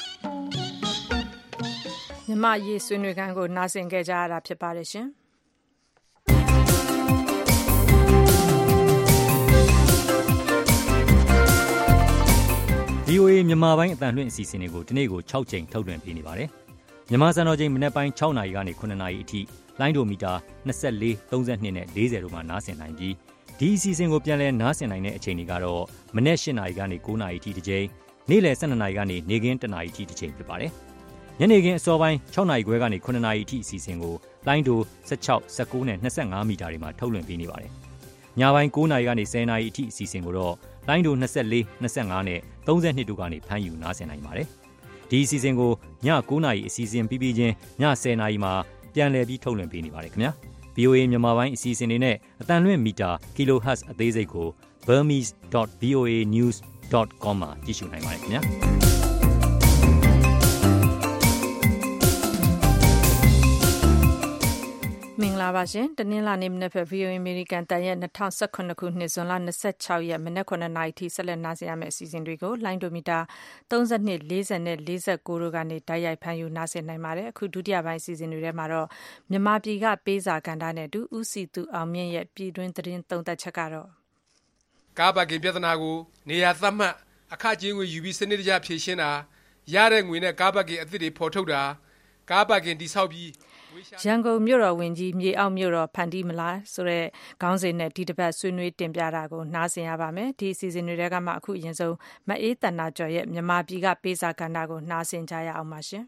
မြမရေးဆွေးနွေးခန်းကိုနားဆင်ခဲ့ကြရတာဖြစ်ပါတယ်ရှင်။ V O A မြန်မာပိုင်းအသံလွှင့်အစီအစဉ်တွေကိုဒီနေ့ကို၆ချိန်ထုတ်လွှင့်ပေးနေပါတယ်။မြန်မာစံတော်ချိန်မနက်ပိုင်း၆နာရီကနေခုနှစ်နာရီအထိလိုင်းဒိုမီတာ၂၄ ၃၂နဲ့၄၀တို့မှာနားဆင်နိုင်ပြီးဒီအစီအစဉ်ကိုပြန်လည်နားဆင်နိုင်တဲ့အချိန်တွေကတော့မနက်၈နာရီကနေ၉နာရီအထိတစ်ချိန်နေ့လယ်၁၂နာရီကနေနေ့ခင်း၁နာရီအထိတစ်ချိန်ဖြစ်ပါတယ်။ညနေခင်းအစောပိုင်း၆နာရီခွဲကနေခုနှစ်နာရီအထိအစီအစဉ်ကိုလိုင်းဒို၁၆ ၁၉နဲ့၂၅မီတာတွေမှာထုတ်လွှင့်ပေးနေပါတယ်။ညပိုင်း၉နာရီကနေ၁၀နာရီအထိအစီအစဉ်ကိုတော့လိုင်းဒို၂၄ ၂၅နဲ့၃၂တို့ကနေဖမ်းယူနားဆင်နိုင်ပါတယ်။ဒီအစီအစဉ်ကိုည၉နာရီအစီအစဉ်ပြီးပြီးချင်းည၁၀နာရီမှာပြန်လည်ပြီးထုတ်လွှင့်ပေးနေပါတယ်ခင်ဗျာ။ ဗွီအိုအေ မြန်မာပိုင်းအစီအစဉ်တွေနဲ့အတန်လွင့်မီတာ kilohertz အသေးစိတ်ကို burmese dot v o a news dot com မှာကြည့်ရှုနိုင်ပါတယ်ခင်ဗျာ။မင်္ဂလာပါရှင်တနင်္လာနေ့မနက်ဖက် ဗီအိုအေ American တန်ရဲ့၂၀၁၇ခုနှစ်ဇွန်လ၂၆ရက်မနက်9နာရီထိဆက်လက်နားဆင်ရမယ့်အစီအစဉ်တွေကိုလိုင်းဒိုမီတာ၃၂ ၄၀နဲ့၄၉တို့ကနေတိုက်ရိုက်ဖမ်းယူနားဆင်နိုင်ပါတယ်အခုဒုတိယပိုင်းအစီအစဉ်တွေထဲမှာတော့မြန်မာပြည်ကပေးစာကဏ္ဍနဲ့အတူဦးစီသူအောင်မြင့်ရဲ့ပြည်တွင်းသတင်းသုံးသပ်ချက်ကတော့ကားပါကင်ပြဿနာကိုနေရာသတ်မှတ်အခကြေးငွေယူပြီးစနစ်တကျဖြေရှင်းတာရတဲ့ငွေနဲ့ကားပါကင်အသစ်တွေဖော်ထုတ်တာကားပါကင်တိဆောက်ပြီးရန်ကုန်မြို့တော်ဝင်ကြီးမြေအောက်မြို့တော်ဖန်တီးမလားဆိုတဲ့ခေါင်းစဉ်နဲ့ဒီတစ်ပတ်ဆွေးနွေးတင်ပြတာကိုနားဆင်ရပါမယ်ဒီအစီအစဉ်တွေကမှအခုအရင်ဆုံးမအေးတန်နာကျော်ရဲ့မြန်မာပြည်ကပေးစာကဏ္ဍကိုနားဆင်ကြရအောင်ပါရှင်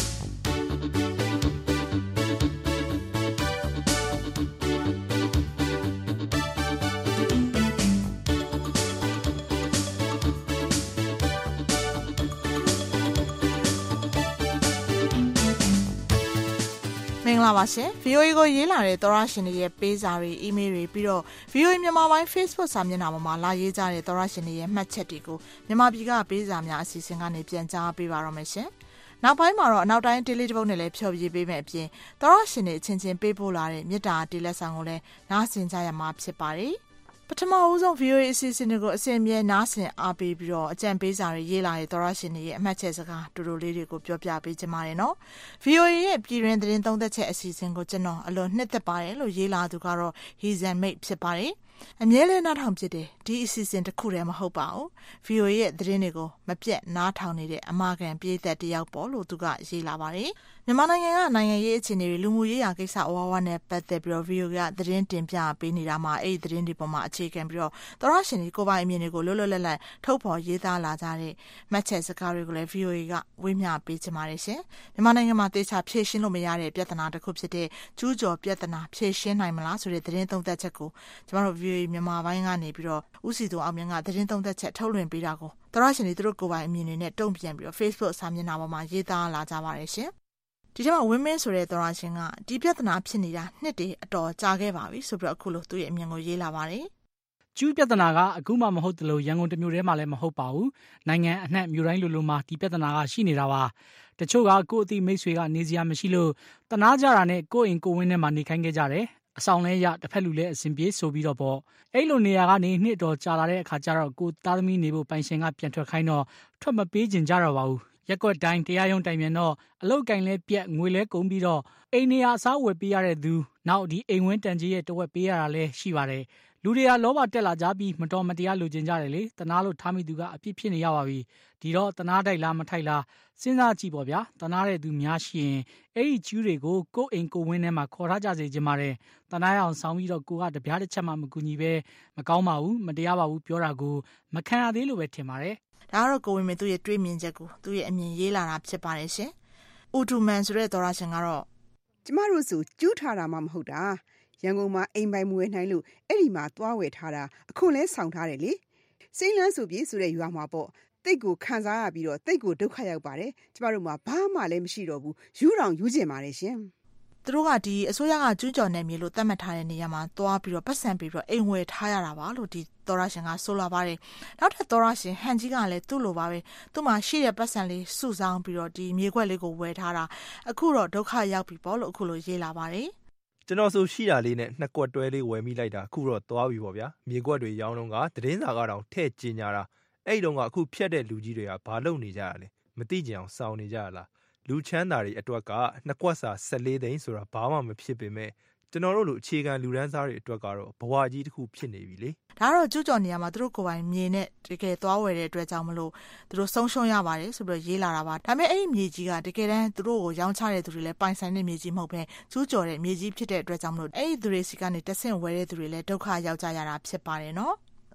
မင်္ဂလာပါရှင် ဗီအိုအေ ကိုရေးလာတဲ့သောရရှင်တွေရဲ့ပေးစာတွေအီးမေးလ်တွေပြီးတော့ ဗီအိုအေ မြန်မာပိုင်း Facebook စာမျက်နှာပေါ်မှာလာရေးကြတဲ့သောရရှင်တွေရဲ့မှတ်ချက်တွေကိုမြန်မာပြည်ကပေးစာများအစီအစဉ်ကနေပြန်ကြားပေးပါတော့မယ်ရှင်နောက်ပိုင်းမှာတော့အနောက်တိုင်း Daily တစ်ပုဒ်နဲ့လည်းဖြောပြပေးမယ်အပြင်သောရရှင်တွေအချင်းချင်းပေးပို့လာတဲ့မေတ္တာတေလက်ဆောင်ကိုလည်းနားဆင်ကြရမှာဖြစ်ပါတယ်ပထမဦးဆုံး ဗီအိုအေ အစီအစဉ်တွေကိုအစဉ်အမြဲနားဆင်အားပေးပြီးတော့အကြံပေးစာတွေရေးလာတဲ့သောရရှင်တွေရဲ့အမှတ်ချက်စကားတူတူလေးတွေကိုပြောပြပေးကြပါရနော် ဗီအိုအေ ရဲ့ပြည်တွင်သတင်းသုံးသက်ချက်အစီအစဉ်ကိုကျွန်တော်အလွန်နှစ်သက်ပါတယ်လို့ရေးလာသူကတော့ Hezen Mate ဖြစ်ပါတယ်အမြဲလဲနားထောင်ဖြစ်တယ်ဒီအစီအစဉ်တစ်ခုတည်းမဟုတ်ပါဘူး ဗီအိုအေ ရဲ့သတင်းတွေကိုမပြတ်နားထောင်နေတဲ့အမာခံပြည်သက်တယောက်ပေါ့လို့သူကရေးလာပါတယ်မြန်မာနိုင်ငံကနိုင်ငံရေးအခြေအနေတွေလူမှုရေးရာကိစ္စအဝါဝါနဲ့ပတ်သက်ပြီးတော့ ဗီအိုအေ ကသတင်းတင်ပြပေးနေတာမှာအဲ့ဒီသတင်းတွေပေါ်မှာအခြေခံပြီးတော့သောရရှင်တွေကိုပိုင်အမြင်တွေကိုလွတ်လွတ်လပ်လပ်ထုတ်ဖော်ရေးသားလာကြတဲ့မှတ်ချက်စကားတွေကိုလည်း ဗီအိုအေ ကဝေမျှပေးချင်ပါတယ်ရှင်မြန်မာနိုင်ငံမှာတေချာဖြေရှင်းလို့မရတဲ့ပြဿနာတစ်ခုဖြစ်တဲ့ကျူးကျော်ပြဿနာဖြေရှင်းနိုင်မလားဆိုတဲ့သတင်းသုံးသပ်ချက်ကိုကျမတို့ ဗီအိုအေ မြန်မာပိုင်းကနေပြီးတော့ဦးစီသူအောင်မြင့်ကသတင်းသုံးသပ်ချက်ထုတ်လွှင့်ပေးတာကိုသောရရှင်တွေသူတို့ကိုယ်ပိုင်အမြင်တွေနဲ့တုံ့ပြန်ပြီးတော့ Facebook စာမျက်နှာပေါ်မှာရေးသားလာကြပါတယ်ရှင်ဒီထဲမှာ women ဆိုတဲ့သောရရှင်ကဒီပြဿနာဖြစ်နေတာနှစ်တည်းအတော်ကြာခဲ့ပါပြီဆိုပြီးတော့အခုလိုသူ့ရဲ့အမြင်ကိုရေးလာပါတယ်ကျူးပြဿနာကအခုမှမဟုတ်တယ်လို့ရန်ကုန်တမျိုးတည်းမှလည်းမဟုတ်ပါဘူးနိုင်ငံအနှံ့မြို့တိုင်းလိုလိုမှာဒီပြဿနာကရှိနေတာပါတချို့ကကိုယ့်အသိမိတ်ဆွေကနေစရာမရှိလို့တနာကြတာနဲ့ကိုယ့်အိမ်ကိုယ်ဝင်းထဲမှာနေခိုင်းခဲ့ကြတယ်အဆောင်လဲရတစ်ဖက်လူလဲအစဉ်ပြေဆိုပြီးတော့ပေါ့အဲ့လိုနေရာကနေနှစ်တော်ကြာလာတဲ့အခါကျတော့ကိုသားသမီးနေဖို့ပိုင်ရှင်ကပြန်ထွက်ခိုင်းတော့ထွက်မပေးကြကြတော့ပါဘူးရက်ကွက်တိုင်းတရားရုံးတိုင်ပြန်တော့အလုတ်ကင်လဲပြက်ငွေလဲကုန်ပြီးတော့အိမ်နေရာအစားဝယ်ပေးရတဲ့သူနောက်ဒီအိမ်ဝင်းတန်ကြီးရဲ့တဝက်ပေးရတာလဲရှိပါတယ်လူတွေကလောဘတက်လာကြပြီးမတော်မတရားလိုချင်ကြတယ်လေတနာလို့ထားမိသူကအပြစ်ဖြစ်နေရပါပြီဒီတော့တနာတိုက်လားမထိုက်လားစဉ်းစားကြည့်ပေါ့ဗျာတနာတဲ့သူများရှိရင်အဲ့ဒီကျူးတွေကိုကိုယ်အိမ်ကိုယ်ဝင်းထဲမှာခေါ်ထားကြစေချင်ပါတယ်တနာရအောင်ဆောင်းပြီးတော့ကိုကတပြားတစ်ချက်မှမကူညီပဲမကောင်းပါဘူးမတရားပါဘူးပြောတာကိုမခံရသေးလို့ပဲထင်ပါတယ်ဒါကတော့ကိုဝင်းမေသူ့ရဲ့တွေးမြင်ချက်ကိုသူ့ရဲ့အမြင်ရေးလာတာဖြစ်ပါတယ်ရှင်။ဦးတူမန်ဆိုတဲ့သောရရှင်ကတော့ကျမတို့ဆိုကျူးထားတာမှမဟုတ်တာရန်ကုန်မှာအိမ်ပိုင်မွေးနိုင်လို့အဲ့ဒီမှာသွားဝယ်ထားတာအခွန်လဲဆောင်ထားတယ်လေစိမ့်လန်းဆိုပြေးဆိုတဲ့ရွာမှာပေါ့တိတ်ကိုခံစားရပြီးတော့တိတ်ကိုဒုက္ခရောက်ပါတယ်ကျမတို့မှာဘာမှလည်းမရှိတော့ဘူးယူတောင်ယူကျင်ပါတယ်ရှင်သူတို့ကဒီအစိုးရကကျူးကျော်နေမြေလို့သတ်မှတ်ထားတဲ့နေရာမှာသွားပြီးတော့ပတ်စံပြီးတော့အိမ်ဝယ်ထားရတာပါလို့ဒီသောရရှင်ကဆိုလာပါတယ်နောက်ထပ်သောရရှင်ဟန်ကြီးကလည်းသူ့လိုပါပဲသူ့မှာရှိတဲ့ပတ်စံလေးစုဆောင်းပြီးတော့ဒီမြေခွက်လေးကိုဝယ်ထားတာအခုတော့ဒုက္ခရောက်ပြီပေါ့လို့အခုလိုရေးလာပါတယ်ကျွန်တော်ဆိုရှိတာလေးနဲ့နှစ်ကွက်တွဲလေးဝယ်မိလိုက်တာအခုတော့သွားပြီပေါ့ဗျာမြေကွက်တွေရောင်းတော့ကသတင်းစာကတော့ထည့်ကျင်ညာတာအဲ့တုန်းကအခုဖြတ်တဲ့လူကြီးတွေကဘာလုပ်နေကြရလဲမသိကြအောင်စောင့်နေကြရလားလူချမ်းသာတွေအတွက်ကနှစ်ကွက်စာ၁၄သိန်းဆိုတာဘာမှမဖြစ်ပေမဲ့ကျွန်တော်တို့လိုအခြေခံလူဒန်းစားတွေအတွက်ကတော့ဘဝကြီးတစ်ခုဖြစ်နေပြီလေဒါကတော့ကျူးကျော်နေရမှာသူတို့ကိုယ်ပိုင်မြေနဲ့တကယ်သွားဝယ်တဲ့အတွက်ကြောင့်မလို့သူတို့ဆုံးရှုံးရပါတယ်ဆိုပြီးရေးလာတာပါဒါပေမဲ့အဲ့ဒီမြေကြီးကတကယ်တမ်းသူတို့ကိုရောင်းချတဲ့သူတွေလည်းပိုင်ဆိုင်တဲ့မြေကြီးမဟုတ်ဘဲကျူးကျော်တဲ့မြေကြီးဖြစ်တဲ့အတွက်ကြောင့်မလို့အဲ့ဒီသူတွေစီကနေတဆင့်ဝယ်တဲ့သူတွေလည်းဒုက္ခရောက်ကြရတာဖြစ်ပါတယ်နော်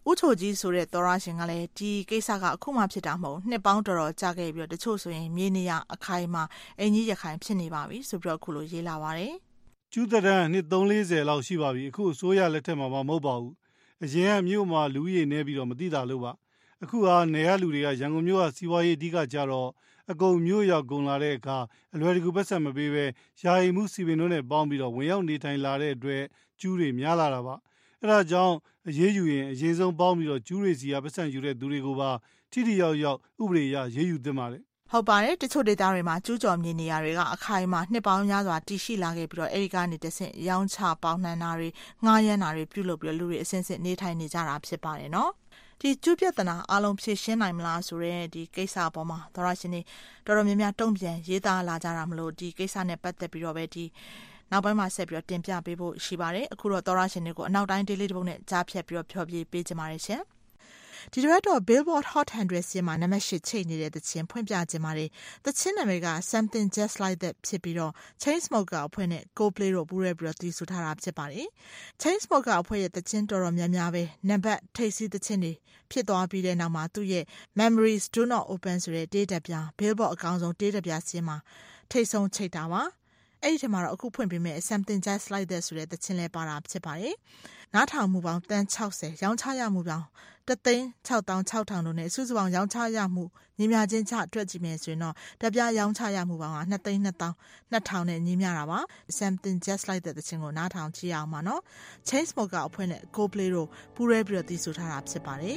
ဦးချိုကြီးဆိုတဲ့သောရရှင်ကလည်းဒီကိစ္စကအခုမှဖြစ်တာမဟုတ်နှစ်ပေါင်းတော်တော်ကြာခဲ့ပြီးတော့တချို့ဆိုရင်မြေနေရအခိုင်မှာအင်ကြီးရခိုင်ဖြစ်နေပါပြီဆိုပြီးတော့အခုလိုရေးလာပါတယ်ကျူးတရန်နှစ်သုံးလေးဆယ်လောက်ရှိပါပြီအခုအစိုးရလက်ထက်မှာမဟုတ်ပါဘူးအရင်ကမြို့မှာလူကြီးနေပြီးတော့မသိတာလို့ပါအခုဟာနေရလူတွေကရန်ကုန်မြို့ကစီးပွားရေးအဓိကကြတော့အကုန်မြို့ရောက်ကုန်လာတဲ့အခါအလွယ်တကူပတ်ဆက်မပေးပဲယာယီမှုစီပင်တို့နဲ့ပေါင်းပြီးတော့ဝင်ရောက်နေထိုင်လာတဲ့အတွက်ကျူးတွေများလာတာပါအဲဒါကြောင့်အရေးယူရင်အရေးဆုံးပေါင်းပြီးတော့ကျူးတွေစီကပတ်ဆက်ယူတဲ့သူတွေကိုပါထိထိရောက်ရောက်ဥပဒေအရရေးယူသင့်ပါတယ်ဟုတ်ပါတယ်တချို့ဒေသတွေမှာကျူးကျော်မြေနေရာတွေကအခိုင်အမာနှစ်ပေါင်းများစွာတည်ရှိလာခဲ့ပြီးတော့အဲဒီကနေတဆင့်ရောင်းချပေါင်းနှံတာတွေငှားရမ်းတာတွေပြုလုပ်ပြီးတော့လူတွေအစဉ်စဉ်နေထိုင်နေကြတာဖြစ်ပါတယ်နော်ဒီကျူးပြဿနာအလုံးဖြေရှင်းနိုင်မလားဆိုတဲ့ဒီကိစ္စအပေါ်မှာသောရရှင်တွေတော်တော်များများတုံ့ပြန်ရေးသားလာကြတာမလို့ဒီကိစ္စနဲ့ပတ်သက်ပြီးတော့ပဲဒီနောက်ပိုင်းမှာဆက်ပြီးတော့တင်ပြပေးဖို့ရှိပါတယ်အခုတော့သောရရှင်တွေကိုအနောက်တိုင်းဒေးလေးတစ်ပုဒ်နဲ့ကြားဖြတ်ပြီးတော့ဖျော်ပြပေးကြပါရစေဒီတစ်ပတ်တော့ Billboard Hot one hundred စီမှာနံပါတ်eightချိတ်နေတဲ့သချင်းဖွင့်ပြခြင်းပါတယ်သချင်းနာမည်က Something Just Like That ဖြစ်ပြီးတော့ Chainsmokers အဖွဲ့နဲ့ Coldplay တို့ပူးရဲပြီးတော့တည်ဆူထားတာဖြစ်ပါတယ် Chainsmokers အဖွဲ့ရဲ့သချင်းတော်တော်များများပဲနံပါတ်ထိပ်စီးသချင်းတွေဖြစ်သွားပြီးတဲ့နောက်မှာသူ့ရဲ့ Memories Do Not Open ဆိုတဲ့တေးတက်ပြ Billboard အကောင်းဆုံးတေးတက်ပြစင်းမှာထိပ်ဆုံးချိတ်တာပါအဲ့ဒီထဲမှာတော့အခုဖွင့်ပေးမယ် Something Just Like That ဆိုတဲ့သချင်းလေးပါတာဖြစ်ပါတယ်နားထောင်မှုပေါင်းတန်းsixtyရောင်းချရမှုပေါင်းoneသိန်းsix thousand six thousandတို့နဲ့စုစုပေါင်းရောင်းချရမှုညီမျှချင်းချတွက်ကြည့်မယ်ဆိုရင်တော့တပြားရောင်းချရမှုပေါင်းကtwoသိန်းtwo thousand two thousandနဲ့ညီမျှတာပါ Something Just Like That သချင်းကိုနားထောင်ကြည့်အောင်ပါနော် Chainsmokers အဖွဲ့နဲ့ Coldplay တို့ပူးရဲပြီးတော့တည်ဆူထားတာဖြစ်ပါတယ်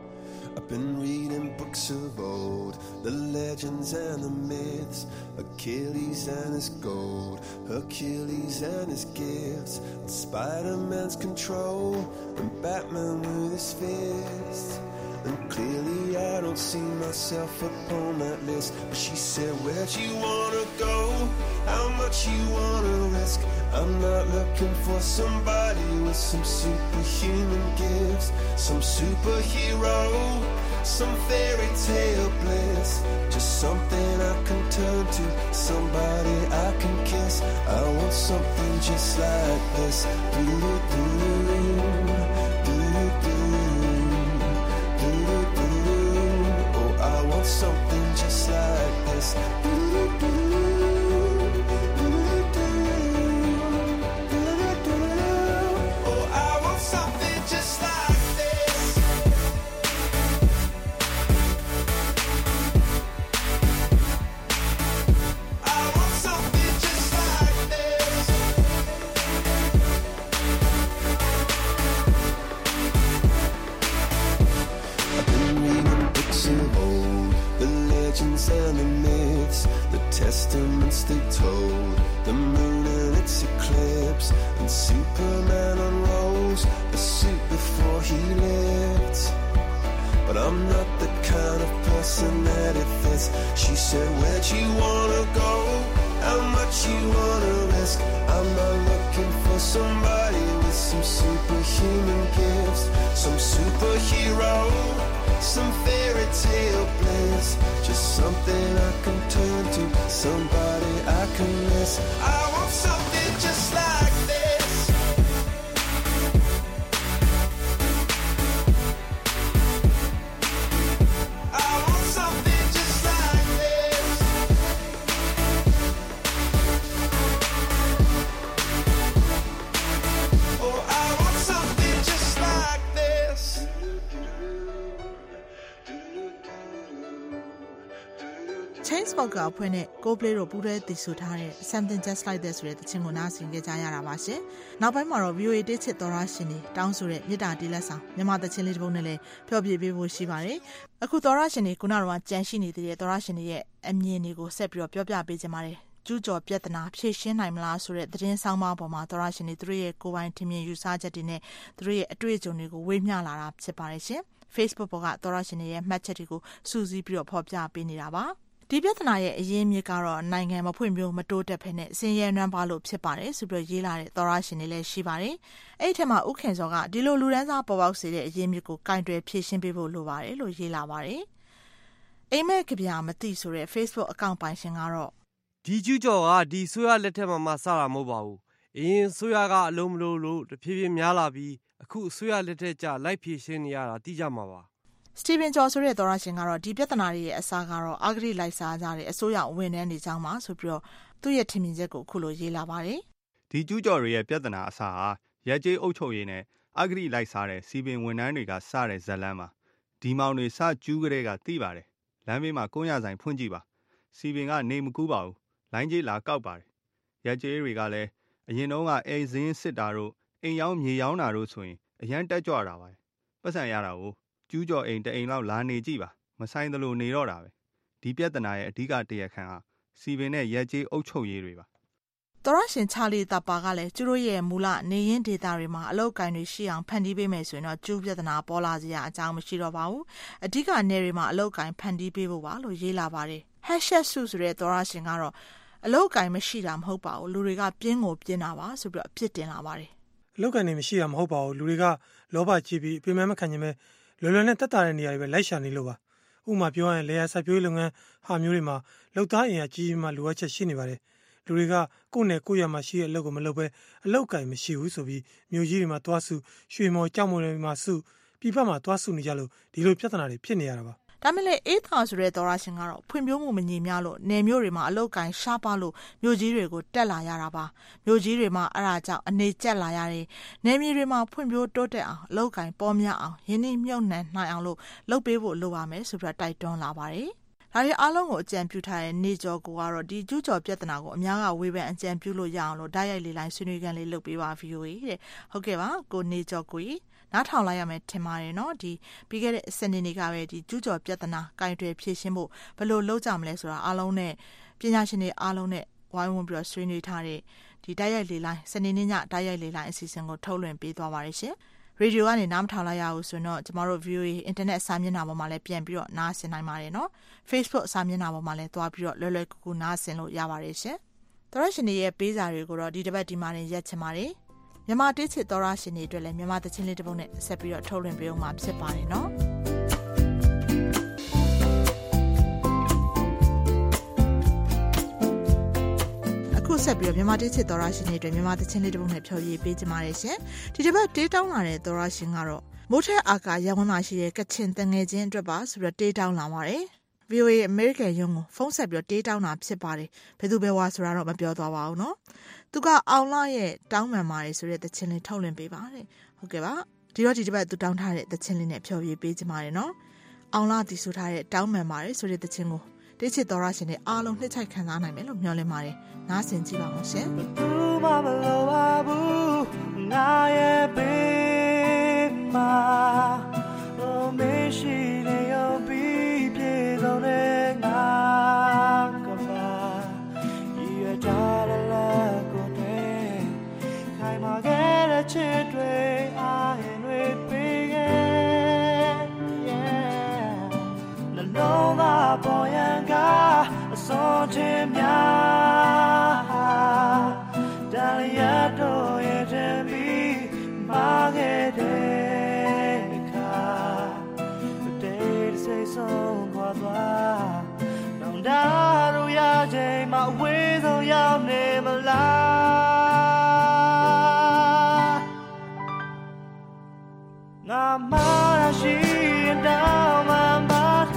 I've been reading books of old, the legends and the myths, Achilles and his gold, Hercules and his gifts, and Spider-Man's control, and Batman with his fists. And clearly I don't see myself upon that list. But she said, where'd you wanna go? How much you wanna risk? I'm not looking for somebody with some superhuman gifts, some superhero, some fairy tale bliss. Just something I can turn to, somebody I can kiss. I want something just like this. Do-do-do-do, do-do-do. Oh, I want something just like this. Oh, I want something just like this. I want something just like this. I've been reading books of old, the legends and the myths, the testaments they told, the moon and its eclipse, and Superman unrolls the suit before he lived. But I'm not the kind of person that it fits. She said, where'd you wanna go? How much you wanna risk? I'm not looking for somebody with some superhuman gifts, some superhero, some fairy tale bliss. Just something I can turn to, somebody I can miss. I want something just like this. I want something just like this. Oh, I want something just like this. Chainsmokers အဖွဲ့နဲ့ Coldplay တို့ပူးတွဲတည်ဆူထားတဲ့ Something Just Like That ဆိုတဲ့သချင်းကိုနားဆင်ကြကြရတာပါရှင်။နောက်ပိုင်းမှာတော့ ဗီအိုအေ တစ်ချစ်သောရရှင်တွေတောင်းဆိုတဲ့မြစ်တာတီးလက်ဆောင်မြန်မာသချင်းလေးတစ်ပုဒ်နဲ့လည်းဖျော်ပြပေးဖို့ရှိပါတယ်။အခုသောရရှင်တွေခုနကတော့ကြံရှိနေတဲ့သောရရှင်တွေရဲ့အမြင်တွေကိုဆက်ပြီးတော့ပြောပြပေးကြပါမယ်။ကျူးကျော်ပြဿနာဖြေရှင်းနိုင်မလားဆိုတဲ့သတင်းဆောင်မပေါ်မှာသောရရှင်တွေသူတို့ရဲ့ကိုယ်ပိုင်ထင်မြင်ယူဆချက်တွေနဲ့သူတို့ရဲ့အတွေ့အကြုံတွေကိုဝေမျှလာတာဖြစ်ပါတယ်ရှင်။ Facebook ပေါ်ကသောရရှင်တွေရဲ့မှတ်ချက်တွေကိုစူးစီးပြီးတော့ဖော်ပြပေးနေတာပါ။ဒီပြဿနာရဲ့အရင်းမြစ်ကတော့နိုင်ငံမဖွံ့ဖြိုးမတိုးတက်ဖ ೇನೆ ဆင်းရဲနွမ်းပါလို့ဖြစ်ပါတယ်ဆိုပြီးရေးလာတဲ့သောရရှင်တွေလည်းရှိပါတယ်။အဲ့ဒီထက်မှဥခင်စောကဒီလိုလူဒန်းစားပေါ်ပေါက်စေတဲ့အရင်းမြစ်ကိုကင်တွယ်ဖြည့်ရှင်းပေးဖို့လိုပါတယ်လို့ရေးလာပါတယ်။အိမ်မက်ကဗျာမသိဆိုတဲ့ Facebook အကောင့်ပိုင်ရှင်ကတော့ဒီကျူးကျော်ကဒီဆိုရလက်ထက်မှာမှစတာမဟုတ်ပါဘူး။အရင်ဆိုရကအလုံးမလို့လို့တဖြည်းဖြည်းများလာပြီးအခုအစိုးရလက်ထက်ကျလိုက်ဖြည့်ရှင်းနေရတာသိကြမှာပါစတီဗင်ဂျော်ဆိုတဲ့သောရရှင်ကတော့ဒီပြဿနာတွေရဲ့အစားကတော့အာဂရိလိုက်စားကြတဲ့အစိုးရဝန်ထမ်းတွေကြောင့်ပါဆိုပြီးတော့သူ့ရဲ့ထင်မြင်ချက်ကိုခုလိုရေးလာပါတယ်ဒီကျူးကျော်တွေရဲ့ပြဿနာအစားဟာရက်ကျေးအုပ်ချုပ်ရေးနဲ့အာဂရိလိုက်စားတဲ့စီပင်ဝန်ထမ်းတွေကစတဲ့ဇက်လန်းပါဒီမောင်တွေစကျူးကလေးကသိပါတယ်လမ်းဘေးမှာကုန်းရဆိုင်ဖွင့်ကြည့်ပါစီပင်ကနေမကူးပါဘူးလိုင်းကြီးလာကောက်ပါတယ်ရက်ကျေးတွေကလည်းအရင်တုန်းကအိမ်စင်းစစ်တာတို့အိမ်ရောင်းမြေရောင်းတာတို့ဆိုရင်အရန်တက်ကြွတာပါပတ်စံရတာကိုကျူးကျော်အိမ်တအိမ်လောက်လာနေကြည့်ပါမဆိုင်သလိုနေတော့တာပဲဒီပြဿနာရဲ့အဓိကတရားခံဟာစီပင်နဲ့ရက်ကျေးအုပ်ချုပ်ရေးတွေပါသောရရှင်ချာလီတပ်ပါကလည်းသူတို့ရဲ့မူလနေရင်ဒေတာတွေမှာအလောက်ကိုင်းတွေရှိအောင်ဖန်တီးပေးမယ်ဆိုရင်တော့ကျူးပြဿနာပေါ်လာစရာအကြောင်းမရှိတော့ပါဘူးအဓိကနေတွေမှာအလောက်ကိုင်းဖန်တီးပေးဖို့ပါလို့ရေးလာပါတယ် hashtag ဆုဆိုတဲ့သောရရှင်ကတော့အလောက်ကိုင်းမရှိတာမဟုတ်ပါဘူးလူတွေကပြင်းကိုပြင်းတာပါဆိုပြီးတော့အပြစ်တင်လာပါတယ်အလောက်ကိုင်းတွေမရှိတာမဟုတ်ပါဘူးလူတွေကလောဘကြီးပြီးအပြင်းမဲ့မခံခြင်းပဲလွယ်လွယ်နဲ့တက်တာတဲ့နေရာတွေပဲလိုက်ရှာနေလို့ပါဥပမာပြောရရင်လေယာစိုက်ပျိုးရေးလုပ်ငန်းဟာမျိုးတွေမှာလောက်သားအင်အားကြီးမှလိုအပ်ချက်ရှိနေပါတယ်လူတွေကကိုယ့်နဲ့ကိုယ့်ရမှာရှိတဲ့အလုပ်ကိုမလုပ်ဘဲအလုပ်ကိုင်မရှိဘူးဆိုပြီးမျိုးကြီးတွေမှာတွားစုရွှေမော်ကြောက်မော်တွေမှာစုပြပမှာတွားစုနေကြလို့ဒီလိုပြဿနာတွေဖြစ်နေရတာပါဒါမဲ့လေအေးသာဆိုတဲ့သောရရှင်ကတော့ဖွံ့ဖြိုးမှုမညီမျှလို့နယ်မျိုးတွေမှာအလောက်ကိုင်းရှားပါလို့မြို့ကြီးတွေကိုတက်လာရတာပါမြို့ကြီးတွေမှာအဲ့ဒါကြောင့်အနေကျက်လာရတယ်နယ်မြေတွေမှာဖွံ့ဖြိုးတိုးတက်အောင်အလောက်ကိုင်းပေါ်များအောင်ယင်းနှိမ့်မြုပ်နှံနိုင်အောင်လို့လုပ်ပေးဖို့လိုပါမယ်ဆိုပြီးတိုက်တွန်းလာပါတယ်ဒါတွေအားလုံးကိုအကြံပြုထားတဲ့နေကျော်ကိုကတော့ဒီကျူးကျော်ပြဿနာကိုအများကဝေဖန်အကြံပြုလို့ရအောင်လို့ဓာတ်ရိုက်လေးလိုင်းဆွေးနွေးခန်းလေးလုပ်ပေးပါ ဗီအိုအေ တဲ့ဟုတ်ကဲ့ပါကိုနေကျော်ကိုကြီးနားထောင်လိုက်ရမယ်ထင်ပါတယ်နော်ဒီပြီးခဲ့တဲ့စနေနေ့ကပဲဒီကျူးကျော်ပြဿနာကင်တွယ်ဖြေရှင်းဖို့ဘယ်လိုလုပ်ကြမလဲဆိုတာအားလုံးနဲ့ပညာရှင်တွေအားလုံးနဲ့ဝိုင်းဝန်းပြီးတော့ဆွေးနွေးထားတဲ့ဒီဓာတ်ရိုက်လေးလိုင်းစနေနေ့ညဓာတ်ရိုက်လေးလိုင်းအစီအစဉ်ကိုထုတ်လွှင့်ပေးသွားပါရရှင်ရေဒီယိုကနေနားမထောင်လိုက်ရအောင်ဆိုတော့ကျမတို့ ဗီအိုအေ internet စာမျက်နှာပေါ်မှာလည်းပြန်ပြီးတော့နားဆင်နိုင်ပါတယ်နော် Facebook စာမျက်နှာပေါ်မှာလည်းသွားပြီးတော့လွယ်လွယ်ကူကူနားဆင်လို့ရပါတယ်ရှင်သောရရှင်တွေရဲ့ပေးစာတွေကိုတော့ဒီတစ်ပတ်ဒီမှာနေရက်ချင်ပါတယ်မြန်မာတေးချစ်သောရရှင်တွေအတွက်လည်းမြန်မာသချင်းလေးတစ်ပုဒ်နဲ့ဆက်ပြီးတော့ထုတ်လွှင့်ပေးအောင်မှာဖြစ်ပါတယ်နော်အခုဆက်ပြီးတော့မြန်မာတေးချစ်သောရရှင်တွေအတွက်မြန်မာသချင်းလေးတစ်ပုဒ်နဲ့ဖြော်ရည်ပေးကြပါရရှင်ဒီတစ်ပတ်တေးတောင်းလာတဲ့သောရရှင်ကတော့မိုးထက်အာကာရဝန်းမှာရှိတဲ့ကချင်တငယ်ချင်းအတွက်ပါဆိုပြီးတော့တေးတောင်းလာပါတယ် ဗီအိုအေ American ရုံးကိုဖုန်းဆက်ပြီးတော့တေးတောင်းတာဖြစ်ပါတယ်ဘယ်သူပဲဝါဆိုတာတော့မပြောသွားပါဘူးเนาะသူကအောင်လာရဲ့တောင်းပန်ပါတယ်ဆိုတဲ့သချင်းလေးထုတ်လွှင့်ပေးပါတဲ့ဟုတ်ကဲ့ပါဒီတော့ဒီတစ်ပတ်သူတောင်းထားတဲ့သချင်းလေးနဲ့ဖြော်ပြပေးကြပါရနော်အောင်လာတီဆိုထားတဲ့တောင်းပန်ပါတယ်ဆိုတဲ့သချင်းကိုတေးချစ်တော်ရရှင်တွေအားလုံးနှစ်ချိုက်ခံစားနိုင်မယ်လို့မျှော်လင့်ပါတယ်နားဆင်ကြည့်ပါဦးရှင်ဘူးမမလိုပါဘူးငါရဲ့ဘေးမှာ哦，没事的有比别走的那个吧，一月扎了了过对，开马给了车队，阿hen瑞贝耶，那罗马保养家送去苗，但也都也真比马给的。送过多，弄大路呀，这马尾都要你们来。我马拉西到满巴，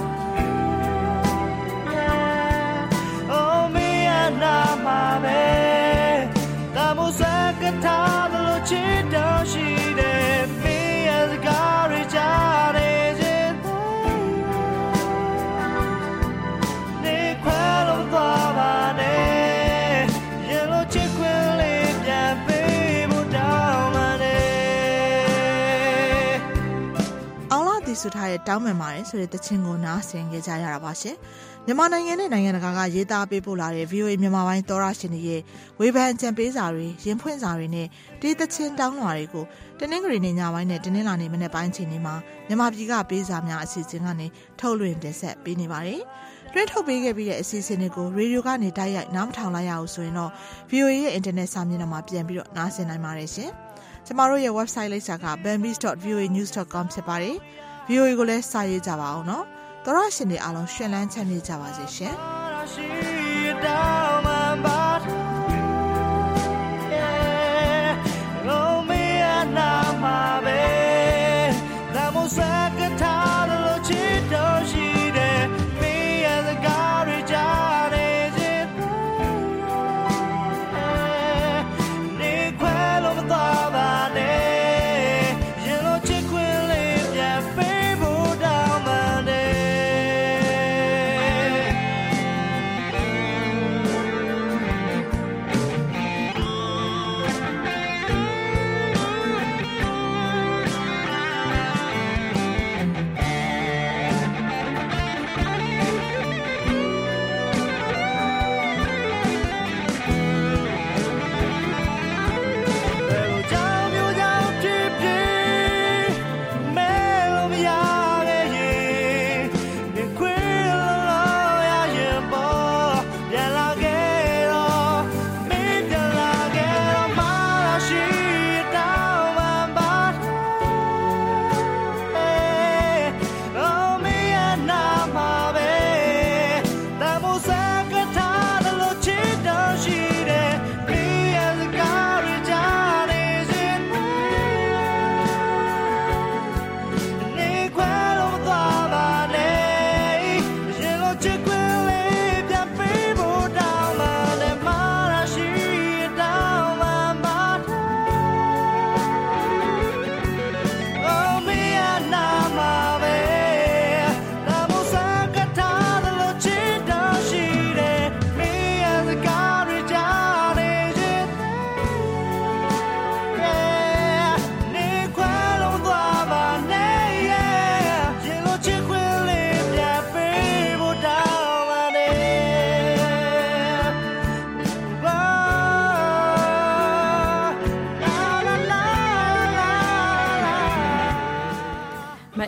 哦，没呀那马呗，那木山个他的路去到西的，没呀是高瑞家的。 ဆူထားတဲ့တောင်းပန်ပါတယ်ဆိုတဲ့သချင်းကိုနားဆင်ကြကြရတာပါရှင်မြန်မာနိုင်ငံနဲ့နိုင်ငံတကာကရေးသားပေးပို့လာတဲ့ ဗီအိုအေ မြန်မာပိုင်းသောရရှင်တွေရဲ့ဝေဖန်အကြံပေးစာတွေရင်ဖွင့်စာတွေနဲ့ဒီသချင်းတောင်းလွှာတွေကိုတနင်္ဂနွေနေ့ညပိုင်းနဲ့တနင်္လာနေ့မနေ့ပိုင်းချိန်တွေမှာမြန်မာပြည်ကပေးစာများအစီအစဉ်ကနေထုတ်လွှင့်တင်ဆက်ပေးနေပါတယ်တွင်းထုတ်ပေးခဲ့ပြီးတဲ့အစီအစဉ်တွေကိုရေဒီယိုကနေတိုက်ရိုက်နားမထောင်လိုက်ရအောင်ဆိုရင်တော့ ဗီအိုအေ ရဲ့ internet စာမျက်နှာမှာပြန်ပြီးတော့နားဆင်နိုင်ပါတယ်ရှင်ကျမတို့ရဲ့ website လိပ်စာက bambis dot v o a news dot com ဖြစ်ပါတယ်ဗီအိုအေကိုလည်းစာရေးကြပါအောင်နော်သောရရှင်တွေအားလုံးရှင်လန်းချမ်းမြေ့ကြပါစေရှင် Oh, me and my baby.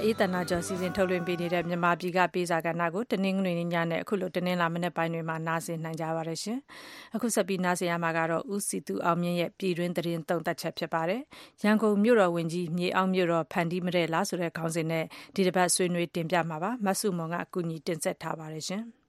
အေးတနာကျော်စီစဉ်ထုတ်လွှင့်ပေးနေတဲ့မြန်မာပြည်ကပေးစာကဏ္ဍကိုတနင်္ဂနွေနေ့ညနဲ့အခုလိုတနင်္လာမနေ့ပိုင်းတွေမှာနားဆင်နိုင်ကြပါရရှင်။အခုဆက်ပြီးနားဆင်ရမှာကတော့ဦးစီသူအောင်မြင့်ရဲ့ပြည်တွင်းသတင်းသုံးသပ်ချက်ဖြစ်ပါတယ်။ရန်ကုန်မြို့တော်ဝင်ကြီးမြေအောင်မြို့တော်ဖန်တီးမတဲ့လားဆိုတဲ့ခေါင်းစဉ်နဲ့ဒီတစ်ပတ်ဆွေးနွေးတင်ပြမှာပါ။မဆုမွန်ကအကူအညီတင်ဆက်ထားပါရရှင်။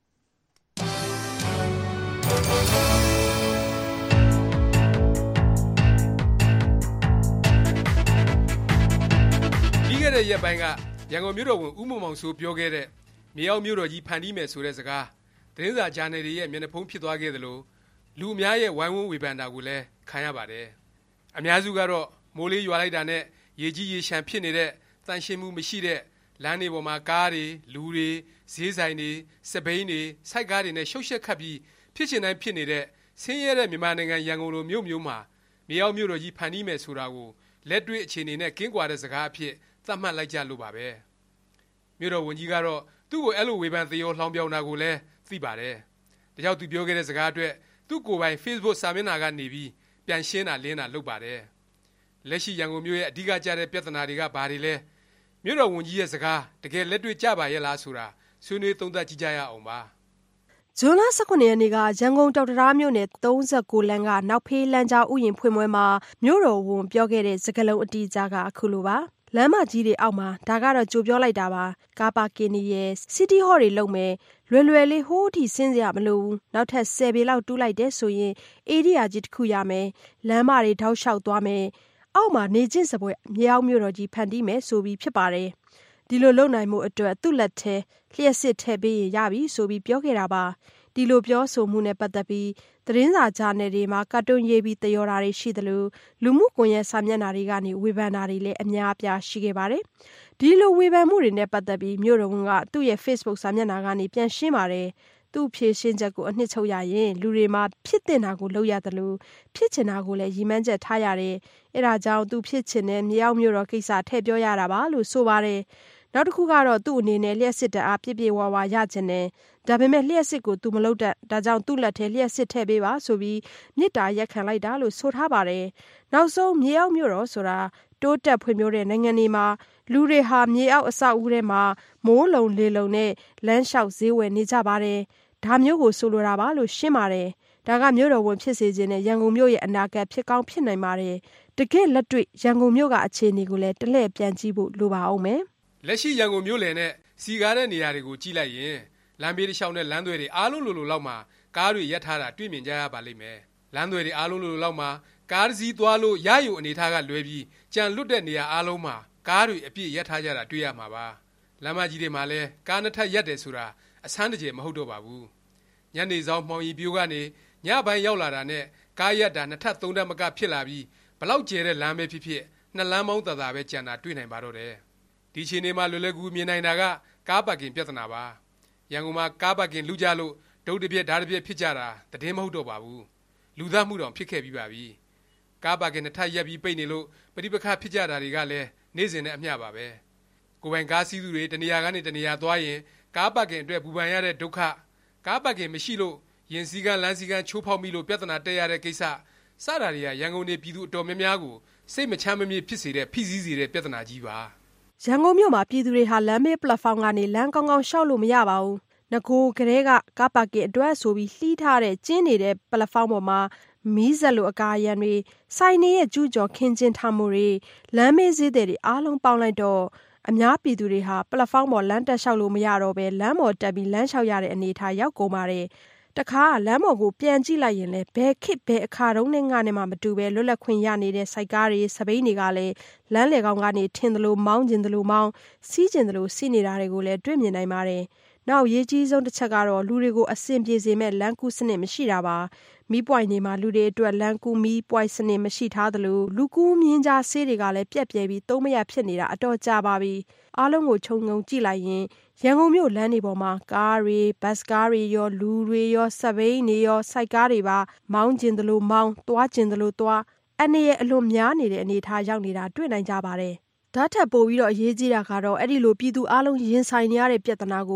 ပြီးခဲ့တဲ့ရက်ပိုင်းကရန်ကုန်မြို့တော်ဝန်ဦးမောင်မောင်ဆိုပြောခဲ့တဲ့မြေအောင်မြို့တော်ကြီးဖန်တီးမယ်ဆိုတဲ့စကားသတင်းစာဂျာနယ်တွေရဲ့မျက်နှာဖုံးဖြစ်သွားခဲ့သလိုလူအများရဲ့ဝိုင်းဝန်းဝေဖန်တာကိုလည်းခံရပါတယ်။အများစုကတော့မိုးလေးရွာလိုက်တာနဲ့ရေကြီးရေရှမ်းဖြစ်နေတဲ့တန်ရှင်းမှုမရှိတဲ့လမ်းတွေပေါ်မှာကားတွေလူတွေဈေးဆိုင်တွေစပိန်တွေစိုက်ကားတွေနဲ့ရှုပ်ရှက်ခတ်ပြီးဖြစ်ချင်တိုင်းဖြစ်နေတဲ့ဆင်းရဲတဲ့မြန်မာနိုင်ငံရန်ကုန်လိုမြို့မျိုးမှာမြေအောင်မြို့တော်ကြီးဖန်တီးမယ်ဆိုတာကိုလက်တွေ့အခြေအနေနဲ့ကင်းကွာတဲ့စကားအဖြစ်သတ်မှတ်လိုက်ကြလို့ပါပဲမြို့တော်ဝန်ကြီးကတော့သူ့ကိုအဲ့လိုဝေဖန်သရောလှောင်ပြောင်တာကိုလည်းသိပါတယ်ဒါကြောင့်သူပြောခဲ့တဲ့စကားအတွက်သူ့ကိုယ်ပိုင် Facebook စာမျက်နှာကနေပြီးပြန်ရှင်းတာလင်းတာလုပ်ပါတယ်လက်ရှိရန်ကုန်မြို့ရဲ့အဓိကကျတဲ့ပြဿနာတွေကဘာတွေလဲမြို့တော်ဝန်ကြီးရဲ့စကားတကယ်လက်တွေ့ကျပါရဲ့လားဆိုတာဆွေးနွေးသုံးသပ်ကြည့်ကြရအောင်ပါဇွန်လ၁၉ရက်နေ့ကရန်ကုန်တောင်တရာမြို့နယ်၃၉လမ်းကနောက်ဖေးလမ်းကြားဥယျာဉ်ဖွင့်ပွဲမှာမြို့တော်ဝန်ပြောခဲ့တဲ့စကားလုံးအတိအကျကအခုလိုပါလမ်းမကြီးတွေအောက်မှာဒါကတော့ကြိုပြောလိုက်တာပါကားပါကင်နေရဲ့စီတီဟော့တွေလုံမယ်လွယ်လွယ်လေးဟိုးထိဆင်းစရာမလိုဘူးနောက်ထပ်၁၀ပေလောက်တူးလိုက်တဲ့ဆိုရင်အေရီယာကြီးတစ်ခုရမယ်လမ်းမတွေထောက်လျှောက်သွားမယ်အောက်မှာနေချင်းစပွဲမြေအောင်မြို့တော်ကြီးဖန်တီးမယ်ဆိုပြီးဖြစ်ပါတယ်ဒီလိုလုံနိုင်မှုအတွက်သူ့လက်ထဲလျှက်စစ်ထည့်ပေးရင်ရပြီဆိုပြီးပြောခဲ့တာပါဒီလိုပြောဆိုမှုနဲ့ပတ်သက်ပြီးသတင်းစာဂျာနယ်တွေမှာကာတွန်းရေးပြီးသရော်တာတွေရှိသလိုလူမှုကွန်ရက်စာမျက်နှာတွေကနေဝေဖန်တာတွေလည်းအများအပြားရှိခဲ့ပါတယ်ဒီလိုဝေဖန်မှုတွေနဲ့ပတ်သက်ပြီးမြို့တော်ဝန်ကသူ့ရဲ့ Facebook စာမျက်နှာကနေပြန်ရှင်းပါတယ်သူ့ဖြေရှင်းချက်ကိုအနှစ်ချုပ်ရရင်လူတွေမှာဖြစ်တင်တာကိုလုပ်ရသလိုဖြစ်ချင်တာကိုလည်းရည်မှန်းချက်ထားရတယ်အဲဒါကြောင့်သူဖြစ်ချင်တဲ့မြေအောင်မြို့တော်ကိစ္စထည့်ပြောရတာပါလို့ဆိုပါတယ်နောက်တစ်ခုကတော့သူ့အနေနဲ့လျှက်စစ်တအားပြည့်ပြည့်ဝဝရချင်တယ်ဒါပေမဲ့လျှက်စစ်ကိုသူမလုပ်တတ်ဒါကြောင့်သူ့လက်ထဲလျှက်စစ်ထည့်ပေးပါဆိုပြီးမြစ်တာရက်ခံလိုက်တာလို့ဆိုထားပါတယ်နောက်ဆုံးမြေအောင်မြို့တော်ဆိုတာတိုးတက်ဖွံ့ဖြိုးတဲ့နိုင်ငံတွေမှာလူတွေဟာမြေအောက်အဆောက်အဦထဲမှာမိုးလုံလေလုံနဲ့လမ်းလျှောက်ဈေးဝယ်နေကြပါတယ်ဒါမျိုးကိုဆိုလိုတာပါလို့ရှင်းပါတယ်ဒါကမြို့တော်ဝန်ဖြစ်စေခြင်းနဲ့ရန်ကုန်မြို့ရဲ့အနာဂတ်ဖြစ်ကောင်းဖြစ်နိုင်ပါတယ်တကယ်လက်တွေ့ရန်ကုန်မြို့ကအခြေအနေကိုလည်းတလှည့်ပြန်ကြည့်ဖို့လိုပါအောင်မယ်လက်ရှိရန်ကုန်မြို့လယ်နဲ့စီကားတဲ့နေရာတွေကိုကြည့်လိုက်ရင်လမ်းဘေးတစ်လျှောက်နဲ့လမ်းသွယ်တွေအားလုံးလိုလိုလောက်မှာကားတွေရပ်ထားတာတွေ့မြင်ကြရပါလိမ့်မယ်လမ်းသွယ်တွေအားလုံးလိုလိုလောက်မှာကားတစ်စီးသွားလို့ရယူအနေထားကလွဲပြီးကြံလွတ်တဲ့နေရာအားလုံးမှာကားတွေအပြည့်ရပ်ထားကြတာတွေ့ရမှာပါလမ်းမကြီးတွေမှာလည်းကားနှစ်ထပ်ရပ်တယ်ဆိုတာအဆန်းတကျမဟုတ်တော့ပါဘူးညနေဆောင်မှောင်ရီပြိုးကနေညပိုင်းရောက်လာတာနဲ့ကားရပ်တာနှစ်ထပ်သုံးထပ်မကဖြစ်လာပြီးဘလောက်ကျဲတဲ့လမ်းပဲဖြစ်ဖြစ်နှစ်လမ်းပေါင်းသာသာပဲကြံတာတွေ့နိုင်ပါတော့တယ်ဒီချိန်နေမှာလွယ်လွယ်ကူမြင်နိုင်တာကကားပါကင်ပြဿနာပါရန်ကုန်မှာကားပါကင်လူကြလို့ဒုတ်တစ်ပြက်ဓာတ်တစ်ပြက်ဖြစ်ကြတာတည်င်းမဟုတ်တော့ပါဘူးလူသားမှုတောင်ဖြစ်ခဲ့ပြီးပါပြီကားပါကင်တစ်ထပ်ရက်ပြီးပိတ်နေလို့ပဋိပက္ခဖြစ်ကြတာတွေကလည်းနေ့စဉ်နဲ့အမျှပါပဲကိုယ်ပိုင်ကားစီးသူတွေတနေရာကနေတနေရာသွားရင်ကားပါကင်အတွက်ပူပန်ရတဲ့ဒုက္ခကားပါကင်မရှိလို့ရင်စည်းကမ်းလမ်းစည်းကမ်းချိုးဖောက်မိလို့ပြဿနာတက်ရတဲ့ကိစ္စစတာတွေကရန်ကုန်နေပြည်သူအတော်များများကိုစိတ်မချမ်းမမြေ့ဖြစ်စေတဲ့ဖိစီးစေတဲ့ပြဿနာကြီးပါရန်ကုန်မြို့မှာပြည်သူတွေဟာလမ်းမေးပလက်ဖောင်းကနေလမ်းကောင်းကောင်းရှောက်လို့မရပါဘူး။ငကိုကလေးကကားပါကင်အတွက်ဆိုပြီးလှီးထားတဲ့ကျင်းနေတဲ့ပလက်ဖောင်းပေါ်မှာမီးစက်လိုအကာရံတွေစိုင်းနေရဲ့ကျူးကျော်ခင်းကျင်းထားမှုတွေလမ်းမေးဈေးတွေအားလုံးပေါင်းလိုက်တော့အများပြည်သူတွေဟာပလက်ဖောင်းပေါ်လမ်းတက်လျှောက်လို့မရတော့ပဲလမ်းပေါ်တက်ပြီးလမ်းလျှောက်ရတဲ့အနေအထားရောက်ကုန်ပါတယ်။တခါလမ်းပေါ်ကိုပြန်ကြည့်လိုက်ရင်လည်းဘယ်ခစ်ဘယ်အခါတုန်းနဲ့ငါနဲ့မှမတူပဲလွတ်လပ်ခွင့်ရနေတဲ့စိုက်ကားတွေစပိန်တွေကလည်းလမ်းလေကောင်ကနေထင်သလိုမောင်းကျင်သလိုမောင်းစီးကျင်သလိုစီးနေတာတွေကိုလည်းတွေ့မြင်နိုင်ပါတယ်။နောက်ရေးကြီးဆုံးတစ်ချက်ကတော့လူတွေကိုအဆင်ပြေစေမဲ့လမ်းကူးစနစ်မရှိတာပါ။မီးပွိုင်တွေမှာလူတွေအတွက်လမ်းကူးမီးပွိုင်စနစ်မရှိထားသလိုလူကူးမြင်းကြားဆေးတွေကလည်းပြက်ပြဲပြီးသုံးမရဖြစ်နေတာအတော်ကြာပါပြီ။အားလုံးကိုခြုံငုံကြည့်လိုက်ရင်ရန်ကုန်မြို့လမ်းတွေပေါ်မှာကားတွေဘတ်စ်ကားတွေရောလူတွေရောစပိန်တွေရောစိုက်ကားတွေပါမောင်းကျင်သလိုမောင်းသွားကျင်သလိုသွားအနေရဲ့အလွန်များနေတဲ့အနေအထားရောက်နေတာတွေ့နိုင်ကြပါတယ်။ဓာတ်ထက်ပိုပြီးတော့အရေးကြီးတာကတော့အဲ့ဒီလိုပြည်သူအလုံးရင်ဆိုင်နေရတဲ့ပြဿနာကိုတိ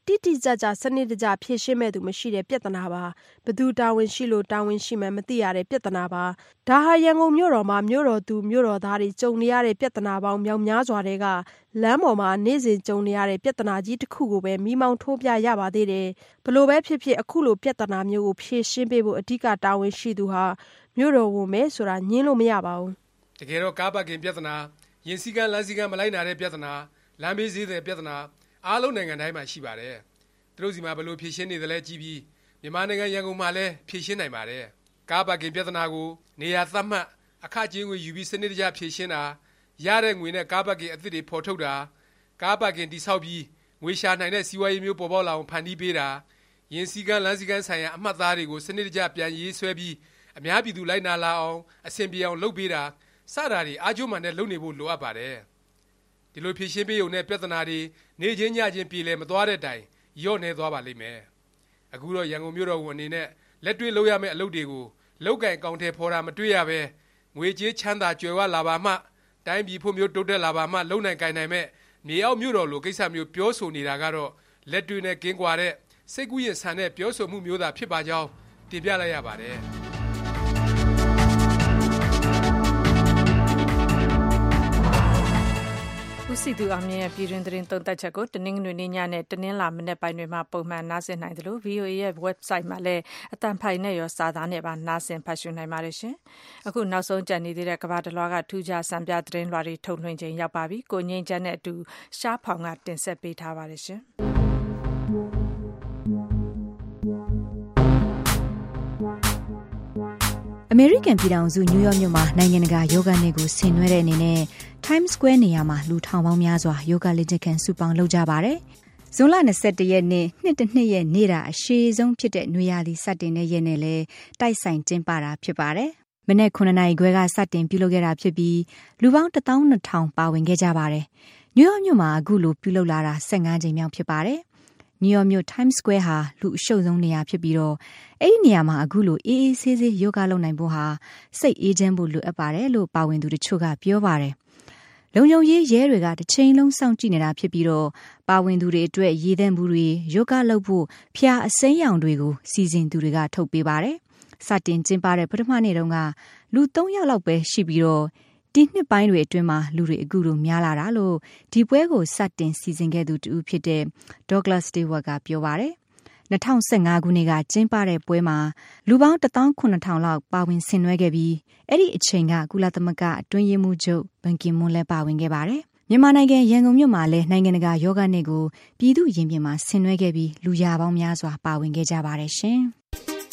တိတိကျကျစနစ်တကျဖြေရှင်းမဲ့သူမရှိတဲ့ပြဿနာပါဘသူတာဝန်ရှိလို့တာဝန်ရှိမှမသိရတဲ့ပြဿနာပါဒါဟာရန်ကုန်မြို့တော်မှာမြို့တော်သူမြို့တော်သားတွေကြုံနေရတဲ့ပြဿနာပေါင်းမြောက်များစွာတွေကလမ်းပေါ်မှာနေ့စဉ်ကြုံနေရတဲ့ပြဿနာကြီးတစ်ခုကိုပဲမိမောင်းထိုးပြရပါသေးတယ်ဘလို့ပဲဖြစ်ဖြစ်အခုလိုပြဿနာမျိုးကိုဖြေရှင်းပေးဖို့အဓိကတာဝန်ရှိသူဟာမြို့တော်ဝန်ပဲဆိုတာညင်းလို့မရပါဘူးတကယ်တော့ကားပါကင်ပြဿနာရင်စည်းကမ်းလမ်းစည်းကမ်းမလိုက်နာတဲ့ပြဿနာလမ်းဘေးဈေးတဲ့ပြဿနာအားလုံးနိုင်ငံတိုင်းမှာရှိပါတယ်သူတို့စီမှာဘယ်လိုဖြေရှင်းနေသလဲကြည့်ပြီးမြန်မာနိုင်ငံရန်ကုန်မှာလည်းဖြေရှင်းနိုင်ပါတယ်ကားပါကင်ပြဿနာကိုနေရာသတ်မှတ်အခကြေးငွေယူပြီးစနစ်တကျဖြေရှင်းတာရတဲ့ငွေနဲ့ကားပါကင်အသစ်တွေဖော်ထုတ်တာကားပါကင်တိဆောက်ပြီးငွေရှာနိုင်တဲ့စီးပွားရေးမျိုးပေါ်ပေါက်လာအောင်ဖန်တီးပေးတာရင်စည်းကမ်းလမ်းစည်းကမ်းဆိုင်ရာအမှတ်အသားတွေကိုစနစ်တကျပြန်ရေးဆွဲပြီးအများပြည်သူလိုက်နာလာအောင်အဆင်ပြေအောင်လုပ်ပေးတာစတာတွေအားကျိုးမှန်နဲ့လုပ်နေဖို့လိုအပ်ပါတယ်ဒီလိုဖြေရှင်းပေးရုံနဲ့ပြဿနာတွေနေချင်းညချင်းပြေလည်မသွားတဲ့တိုင်ရော့နေသွားပါလိမ့်မယ်အခုတော့ရန်ကုန်မြို့တော်ဝန်အနေနဲ့လက်တွေ့လုပ်ရမယ့်အလုပ်တွေကိုလောက်ကင်ကောင်ထဲဖော်တာမတွေ့ရပဲငွေကြေးချမ်းသာကြွယ်ဝလာပါမှတိုင်းပြည်ဖို့မျိုးတိုးတက်လာပါမှလုံနိုင်ကိုင်နိုင်မဲ့မြေအောက်မြို့တော်လိုကိစ္စမျိုးပြောဆိုနေတာကတော့လက်တွေ့နဲ့ကင်းကွာတဲ့စိတ်ကူးရင်ဆန်တဲ့ပြောဆိုမှုမျိုးသာဖြစ်ပါကြောင်းတင်ပြလိုက်ရပါတယ်ဦးစီသူအောင်မြင့်ရဲ့ပြည်တွင်သတင်းသုံးသပ်ချက်ကိုတနင်္ဂနွေနေ့ညနဲ့တနင်္လာမနေ့ပိုင်းတွေမှာပုံမှန်နားဆင်နိုင်တယ်လို့ ဗွီအိုအေ ရဲ့ website မှာလည်းအတန်ဖိုင်နဲ့ရောစာသားနဲ့ပါနားဆင်ဖတ်ရှုနိုင်ပါတယ်ရှင်။အခုနောက်ဆုံးကြံနေသေးတဲ့ကမ္ဘာတလွှားကထူးခြားစံပြသတင်းလွှာတွေထုတ်လွှင့်ခြင်းရောက်ပါပြီ။ကိုငိမ့်ချမ်းနဲ့အတူရှားဖောင်ကတင်ဆက်ပေးထားပါတယ်ရှင်။အမေရိကန်ပြည်ထောင်စုနယူးယောက်မြို့မှာနိုင်ငံတကာယောဂနေ့ကိုဆင်နွှဲတဲ့အနေနဲ့ Times Square နေရာမှာလူထောင်ပေါင်းများစွာယောဂလေ့ကျင့်ခန်းစုပေါင်းလုပ်ကြပါတယ်။ဇွန်လ၂၁ရက်နေ့နှစ်တစ်နှစ်ရဲ့နေတာအရှည်ဆုံးဖြစ်တဲ့နွေရာသီစတင်တဲ့ရက်နဲ့လည်းတိုက်ဆိုင်ကျင်းပတာဖြစ်ပါတယ်။မနေ့ခုနှစ်နာရီခွဲကစတင်ပြုလုပ်ခဲ့တာဖြစ်ပြီးလူပေါင်းတစ်သောင်းနှစ်ထောင်ပါဝင်ခဲ့ကြပါတယ်။နယူးယောက်မြို့မှာအခုလိုပြုလုပ်လာတာ၁၅ကြိမ်မြောက်ဖြစ်ပါတယ်။နယူးယောက်မြို့ Times Square ဟာလူအရှုပ်ဆုံးနေရာဖြစ်ပြီးတော့အဲ့ဒီနေရာမှာအခုလိုအေးအေးဆေးဆေးယောဂလုပ်နိုင်ဖို့ဟာစိတ်အေးချမ်းဖို့လိုအပ်ပါတယ်လို့ပါဝင်သူတချို့ကပြောပါတယ်။လုံခြုံရေးရဲတွေကတစ်ချိန်လုံးစောင့်ကြည့်နေတာဖြစ်ပြီးတော့ပါဝင်သူတွေအတွက်ရည်သန့်မှုတွေယောဂလုပ်ဖို့ဖျားအစိမ်းရောင်တွေကိုစီစဉ်သူတွေကထုတ်ပေးပါတယ်။စတင်ကျင်းပတဲ့ပထမနေ့တုန်းကလူ၃ယောက်လောက်ပဲရှိပြီးတော့ဒီနှစ်ပိုင်းတွေအတွင်းမှာလူတွေအခုလိုများလာတာလို့ဒီပွဲကိုစတင်စီစဉ်ခဲ့သူတူဖြစ်တဲ့ Douglas Stewart ကပြောပါတယ်။၂၀၁၅ခုနှစ်ကကျင်းပတဲ့ပွဲမှာလူပေါင်းတစ်သောင်းခုနှစ်ထောင်လောက်ပါဝင်ဆင်နွှဲခဲ့ပြီးအဲ့ဒီအချိန်ကကုလသမဂ္ဂအတွင်းရေးမှူးချုပ်ဘန်ကီမွန်းလည်းပါဝင်ခဲ့ပါတယ်။မြန်မာနိုင်ငံရန်ကုန်မြို့မှာလည်းနိုင်ငံတကာယောဂနေ့ကိုပြည်သူ့ရင်ပြင်မှာဆင်နွှဲခဲ့ပြီးလူရာပေါင်းများစွာပါဝင်ခဲ့ကြပါတယ်ရှင်။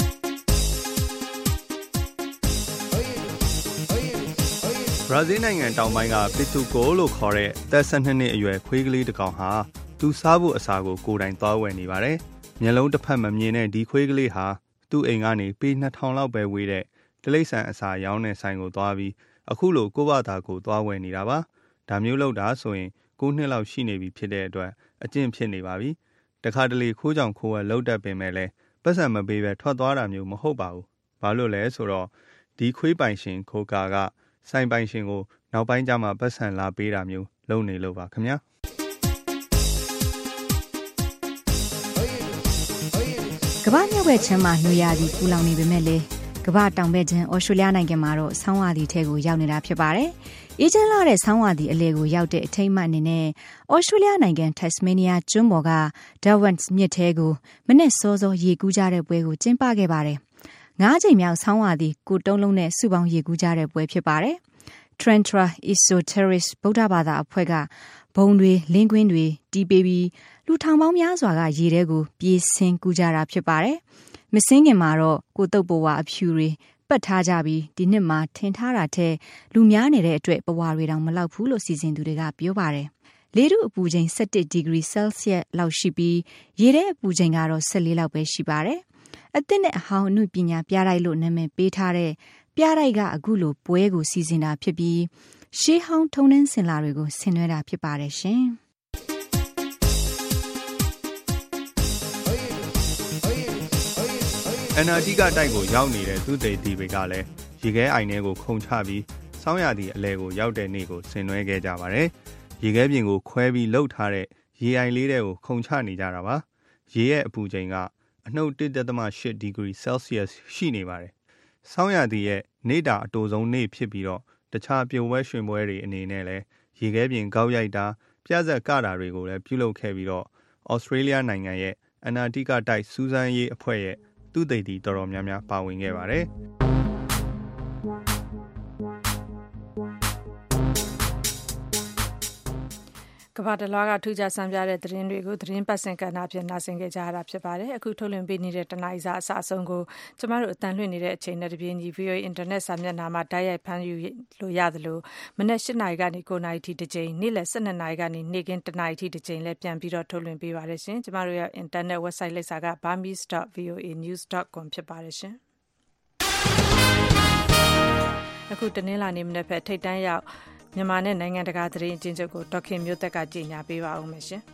ဘရာဇီးနိုင်ငံတောင်ပိုင်းကပစ်တူကိုလို့ခေါ်တဲ့သက်၁၂နှစ်အရွယ်ခွေးကလေးတစ်ကောင်ဟာသူစားဖို့အစာကိုကိုယ်တိုင်သွားဝယ်နေပါတယ်။မျက်လုံးတစ်ဖက်မမြင်တဲ့ဒီခွေးကလေးဟာသူ့အိမ်ကနေပေနှစ်ထောင်လောက်ပဲဝေးတဲ့တိရစ္ဆာန်အစာရောင်းတဲ့ဆိုင်ကိုသွားပြီးအခုလိုကိုယ့်ဘာသာကိုသွားဝယ်နေတာပါ။ဒါမျိုးလုပ်တာဆိုရင်၉နှစ်လောက်ရှိနေပြီဖြစ်တဲ့အတွက်အကျင့်ဖြစ်နေပါပြီ။တခါတလေခိုးကြောင်ခိုးဝဲလှုပ်တတ်ပင်မဲ့လဲပတ်စံမပေးပဲထွက်သွားတာမျိုးမဟုတ်ပါဘူး။ဘာလို့လဲဆိုတော့ဒီခွေးပိုင်ရှင်ခိုကာကဆိုင်ပိုင်ရှင်ကိုနောက်ပိုင်းကျမှပတ်စံလာပေးတာမျိုးလုပ်နေလို့ပါခင်ဗျာကမ္ဘာမြောက်ဘက်ခြမ်းမှာနွေရာသီပူလောင်နေပေမဲ့လေကမ္ဘာတောင်ဘက်ခြမ်းဩစတြေးလျနိုင်ငံမှာတော့ဆောင်းရာသီထဲကိုရောက်နေတာဖြစ်ပါတယ်။အေးချမ်းလာတဲ့ဆောင်းရာသီအလဲကိုရောက်တဲ့အထိမ်းအမှတ်အနေနဲ့ဩစတြေးလျနိုင်ငံတက်စမေးနီးယားကျွန်းပေါ်က Darwin မြစ်ထဲကိုမနေ့စောစောရေကူးကြတဲ့ပွဲကိုကျင်းပခဲ့ပါတယ်။ငါးချိန်မြောက်ဆောင်းရာသီကိုတုံးလုံးနဲ့စုပေါင်းရေကူးကြတဲ့ပွဲဖြစ်ပါတယ်။ Trentra Esoteric ဗုဒ္ဓဘာသာအဖွဲ့ကဘုံတွေလင်းကွင်းတွေတီးပေးပြီးလူထောင်ပေါင်းများစွာကရေထဲကိုပြေးဆင်းကူးကြတာဖြစ်ပါတယ်။မစင်းခင်မှာတော့ကိုတုပ်ပဝါအဖြူတွေပတ်ထားကြပြီးဒီနှစ်မှာထင်ထားတာထက်လူများနေတဲ့အတွက်ပဝါတွေတောင်မလောက်ဘူးလို့စီစဉ်သူတွေကပြောပါတယ်။လေထုအပူချိန်၁၁ဒီဂရီဆဲလ်ဆီယပ်လောက်ရှိပြီးရေထဲအပူချိန်ကတော့၁၄လောက်ပဲရှိပါတယ်။အသစ်နဲ့အဟောင်းအမှုပညာပြတိုက်လို့နာမည်ပေးထားတဲ့ပြတိုက်ကအခုလိုပွဲကိုစီစဉ်တာဖြစ်ပြီးရှေးဟောင်းထုံးတမ်းစင်လာတွေကိုဆင်နွှဲတာဖြစ်ပါတယ်ရှင်။အန်တာတီးကတိုက်ကိုရောက်နေတဲ့သူတွေတီတွေကလည်းရေခဲအိုင်ထဲကိုခုန်ချပြီးစောင်းရသည့်အလဲကိုရောက်တဲ့နေ့ကိုဆင်နွှဲခဲ့ကြပါတယ်။ရေခဲပြင်ကိုခွဲပြီးလှုပ်ထားတဲ့ရေအိုင်လေးတွေကိုခုန်ချနေကြတာပါရေရဲ့အပူချိန်ကအနှုတ် တစ်ဒသမ ရှစ် ဒီဂရီ Celsius ရှိနေပါတယ်။ဆောင်းရာသီရဲ့နေ့တာအတိုဆုံးနေ့ဖြစ်ပြီးတော့တခြားပျော်ပွဲရွှင်ပွဲတွေအနေနဲ့လည်းရေခဲပြင်ကောက်ရိုက်တာပြဇက်ကတာတွေကိုလည်းပြုလုပ်ခဲ့ပြီးတော့ဩစတြေးလျနိုင်ငံရဲ့အနာတိကတိုက်စူးစမ်းရေးအဖွဲ့ရဲ့သူသိတီတော်တော်များများပါဝင်ခဲ့ပါတယ်။ကမ္ဘာတလွှားကထူးခြားဆန်းပြတဲ့သတင်းတွေကိုသတင်းပတ်စင်ကဏ္ဍအဖြစ်နာဆင်ခဲ့ကြရတာဖြစ်ပါတယ်။အခုထုတ်လွှင့်ပေးနေတဲ့တနားရီစာအစအဆုံးကိုကျမတို့အတန်လွှင့်နေတဲ့အချိန်နဲ့တပြေးညီ ဗွီအိုအေ Internet စာမျက်နှာမှာတိုက်ရိုက်ဖမ်းယူလို့ရသလိုမနက် ၈ နာရီကနေ ၉ နာရီထိတစ်ကြိမ်နေ့လယ် ၁၂ နာရီကနေနေ့ကင်းတစ်နာရီထိတစ်ကြိမ်လည်းပြန်ပြီးတော့ထုတ်လွှင့်ပေးပါတယ်ရှင်။ကျမတို့ရဲ့ Internet website လိပ်စာက burmese dot v o a news dot com ဖြစ်ပါတယ်ရှင်။အခုတနင်္လာနေ့မနက်ဖက်ထိပ်တန်းရောက်မြန်မာနဲ့နိုင်ငံတကာသတင်းအကျဉ်းချုပ်ကိုဒေါက်ခင်မျိုးသက်ကကြေညာပေးပါဦးမယ်ရှင်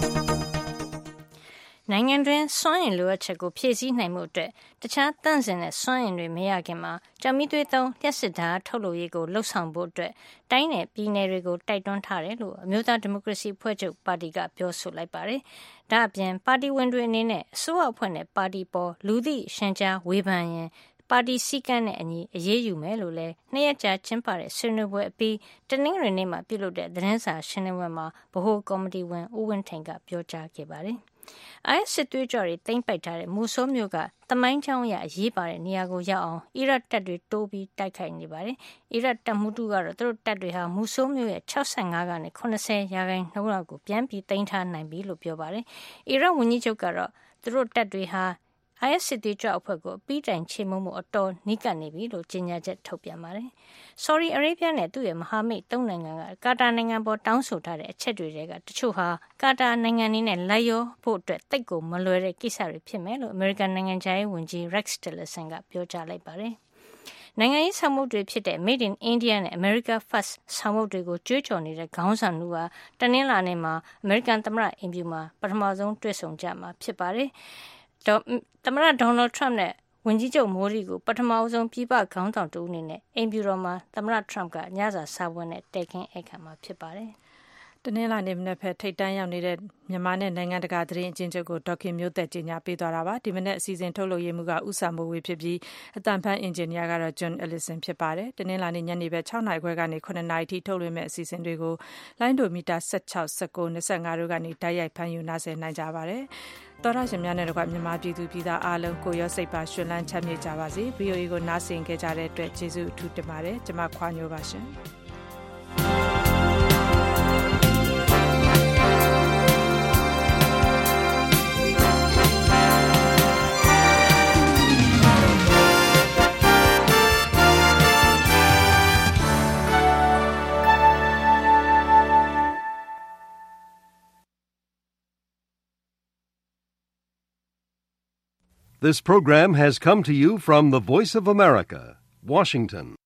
။နိုင်ငံတွင်းစွမ်းအင်လိုအပ်ချက်ကိုဖြည့်ဆည်းနိုင်မှုအတွက်တခြားတန့်စင်တဲ့စွမ်းအင်တွေမရခင်မှာကြောင်မီးသွေးသုံးလျှပ်စစ်ဓာတ်ထုတ်လုပ်ရေးကိုလှုပ်ဆောင်ဖို့အတွက်တိုင်းနယ်ပြည်နယ်တွေကိုတိုက်တွန်းထားတယ်လို့အမျိုးသားဒီမိုကရေစီအဖွဲ့ချုပ်ပါတီကပြောဆိုလိုက်ပါတယ်။ဒါ့အပြင်ပါတီဝင်တွေအနေနဲ့အစိုးရအဖွဲ့နဲ့ပါတီပေါ်လူသိရှင်ကြားဝေဖန်ရင်ပါတီစည်းကမ်းနဲ့အညီအရေးယူမယ်လို့လည်းနှစ်ရက်ကြာကျင်းပတဲ့ဆွေးနွေးပွဲအပြီးတနင်္ဂနွေနေ့မှာပြုလုပ်တဲ့သတင်းစာရှင်းလင်းပွဲမှာဗဟိုကော်မတီဝင်ဦးဝင်းထိန်ကပြောကြားခဲ့ပါတယ်။ အိုင်အက်စ်စစ်သွေးကြွတွေသိမ်းပိုက်ထားတဲ့မူဆိုးမြို့ကသမိုင်းကြောင်းအရအရေးပါတဲ့နေရာကိုရောက်အောင်အီရတ်တပ်တွေတိုးပြီးတိုက်ခိုက်နေပါတယ်။အီရတ်တပ်မှူးတူကတော့သူတို့တပ်တွေဟာမူဆိုးမြို့ရဲ့၆၅ကနေ၇၀ရာခိုင်နှုန်းလောက်ကိုပြန်ပြီးသိမ်းထားနိုင်ပြီလို့ပြောပါတယ်။အီရတ်ဝန်ကြီးချုပ်ကတော့သူတို့တပ်တွေဟာအိုင်အက်စ်စစ်သွေးကြွအဖွဲ့ကိုအပြီးတိုင်ချေမှုမှုအတော်နီးကပ်နေပြီလို့ကြေညာချက်ထုတ်ပြန်ပါတယ်။ဆော်ဒီအာရေဗျနဲ့သူ့ရဲ့မဟာမိတ်သုံးနိုင်ငံကကာတာနိုင်ငံပေါ်တောင်းဆိုထားတဲ့အချက်တွေကတချို့ဟာကာတာနိုင်ငံအနေနဲ့လိုက်ရောဖို့အတွက်တိတ်ကိုမလွယ်တဲ့ကိစ္စတွေဖြစ်မယ်လို့အမေရိကန်နိုင်ငံခြားရေးဝန်ကြီး Rex Tillerson ကပြောကြားလိုက်ပါတယ်။နိုင်ငံရေးဆောင်မှုတွေဖြစ်တဲ့ Made in India နဲ့ America First ဆောင်မှုတွေကိုကြွေးကြော်နေတဲ့ခေါင်းဆောင်တို့ဟာတနင်္လာနေ့မှာအမေရိကန်သမ္မတအိမ်ဖြူမှာပထမဆုံးတွေ့ဆုံကြမှာဖြစ်ပါတယ်။သမ္မတဒေါ်နယ်ထရမ့်နဲ့ဝန်ကြီးချုပ်မိုဒီကိုပထမဆုံးပြည်ပခေါင်းဆောင်တူအနေနဲ့အိမ်ဖြူတော်မှာသမ္မတထရမ့်ကညစာစားပွဲနဲ့တဲခင်းဧည့်ခံမှာဖြစ်ပါတယ်။တနင်္လာနေ့မနက်ဖက်ထိပ်တန်းရောက်နေတဲ့မြန်မာနဲ့နိုင်ငံတကာသတင်းအကျဉ်းချုပ်ကိုဒေါက်ခင်မျိုးသက်ကြေညာပေးသွားတာပါ။ဒီမနက်အစီအစဉ်ထုတ်လုပ်ရေးမှုကဦးစာမိုးဝေဖြစ်ပြီးအတန်ဖန်အင်ဂျင်နီယာကတော့ John Ellison ဖြစ်ပါတယ်။တနင်္လာနေ့ညနေဘက်၆နာရီခွဲကနေ၇နာရီထိထုတ်လွှင့်မဲ့အစီအစဉ်တွေကိုလိုင်းဒိုမီတာ၁၆ ၁၉ ၂၅တို့ကနေတိုက်ရိုက်ဖမ်းယူနားဆင်နိုင်ကြပါတယ်။တော်ရရှင်များနဲ့တကွမြန်မာပြည်သူပြည်သားအားလုံးကိုရောစိတ်ပါရှင်လန်းချမ်းမြေ့ကြပါစေ ဗွီအိုအေ ကိုနားဆင်ခဲ့ကြတဲ့အတွက်ကျေးဇူးအထူးတင်ပါတယ်ကျွန်မခွာညိုပါရှင် This program has come to you from the Voice of America, Washington.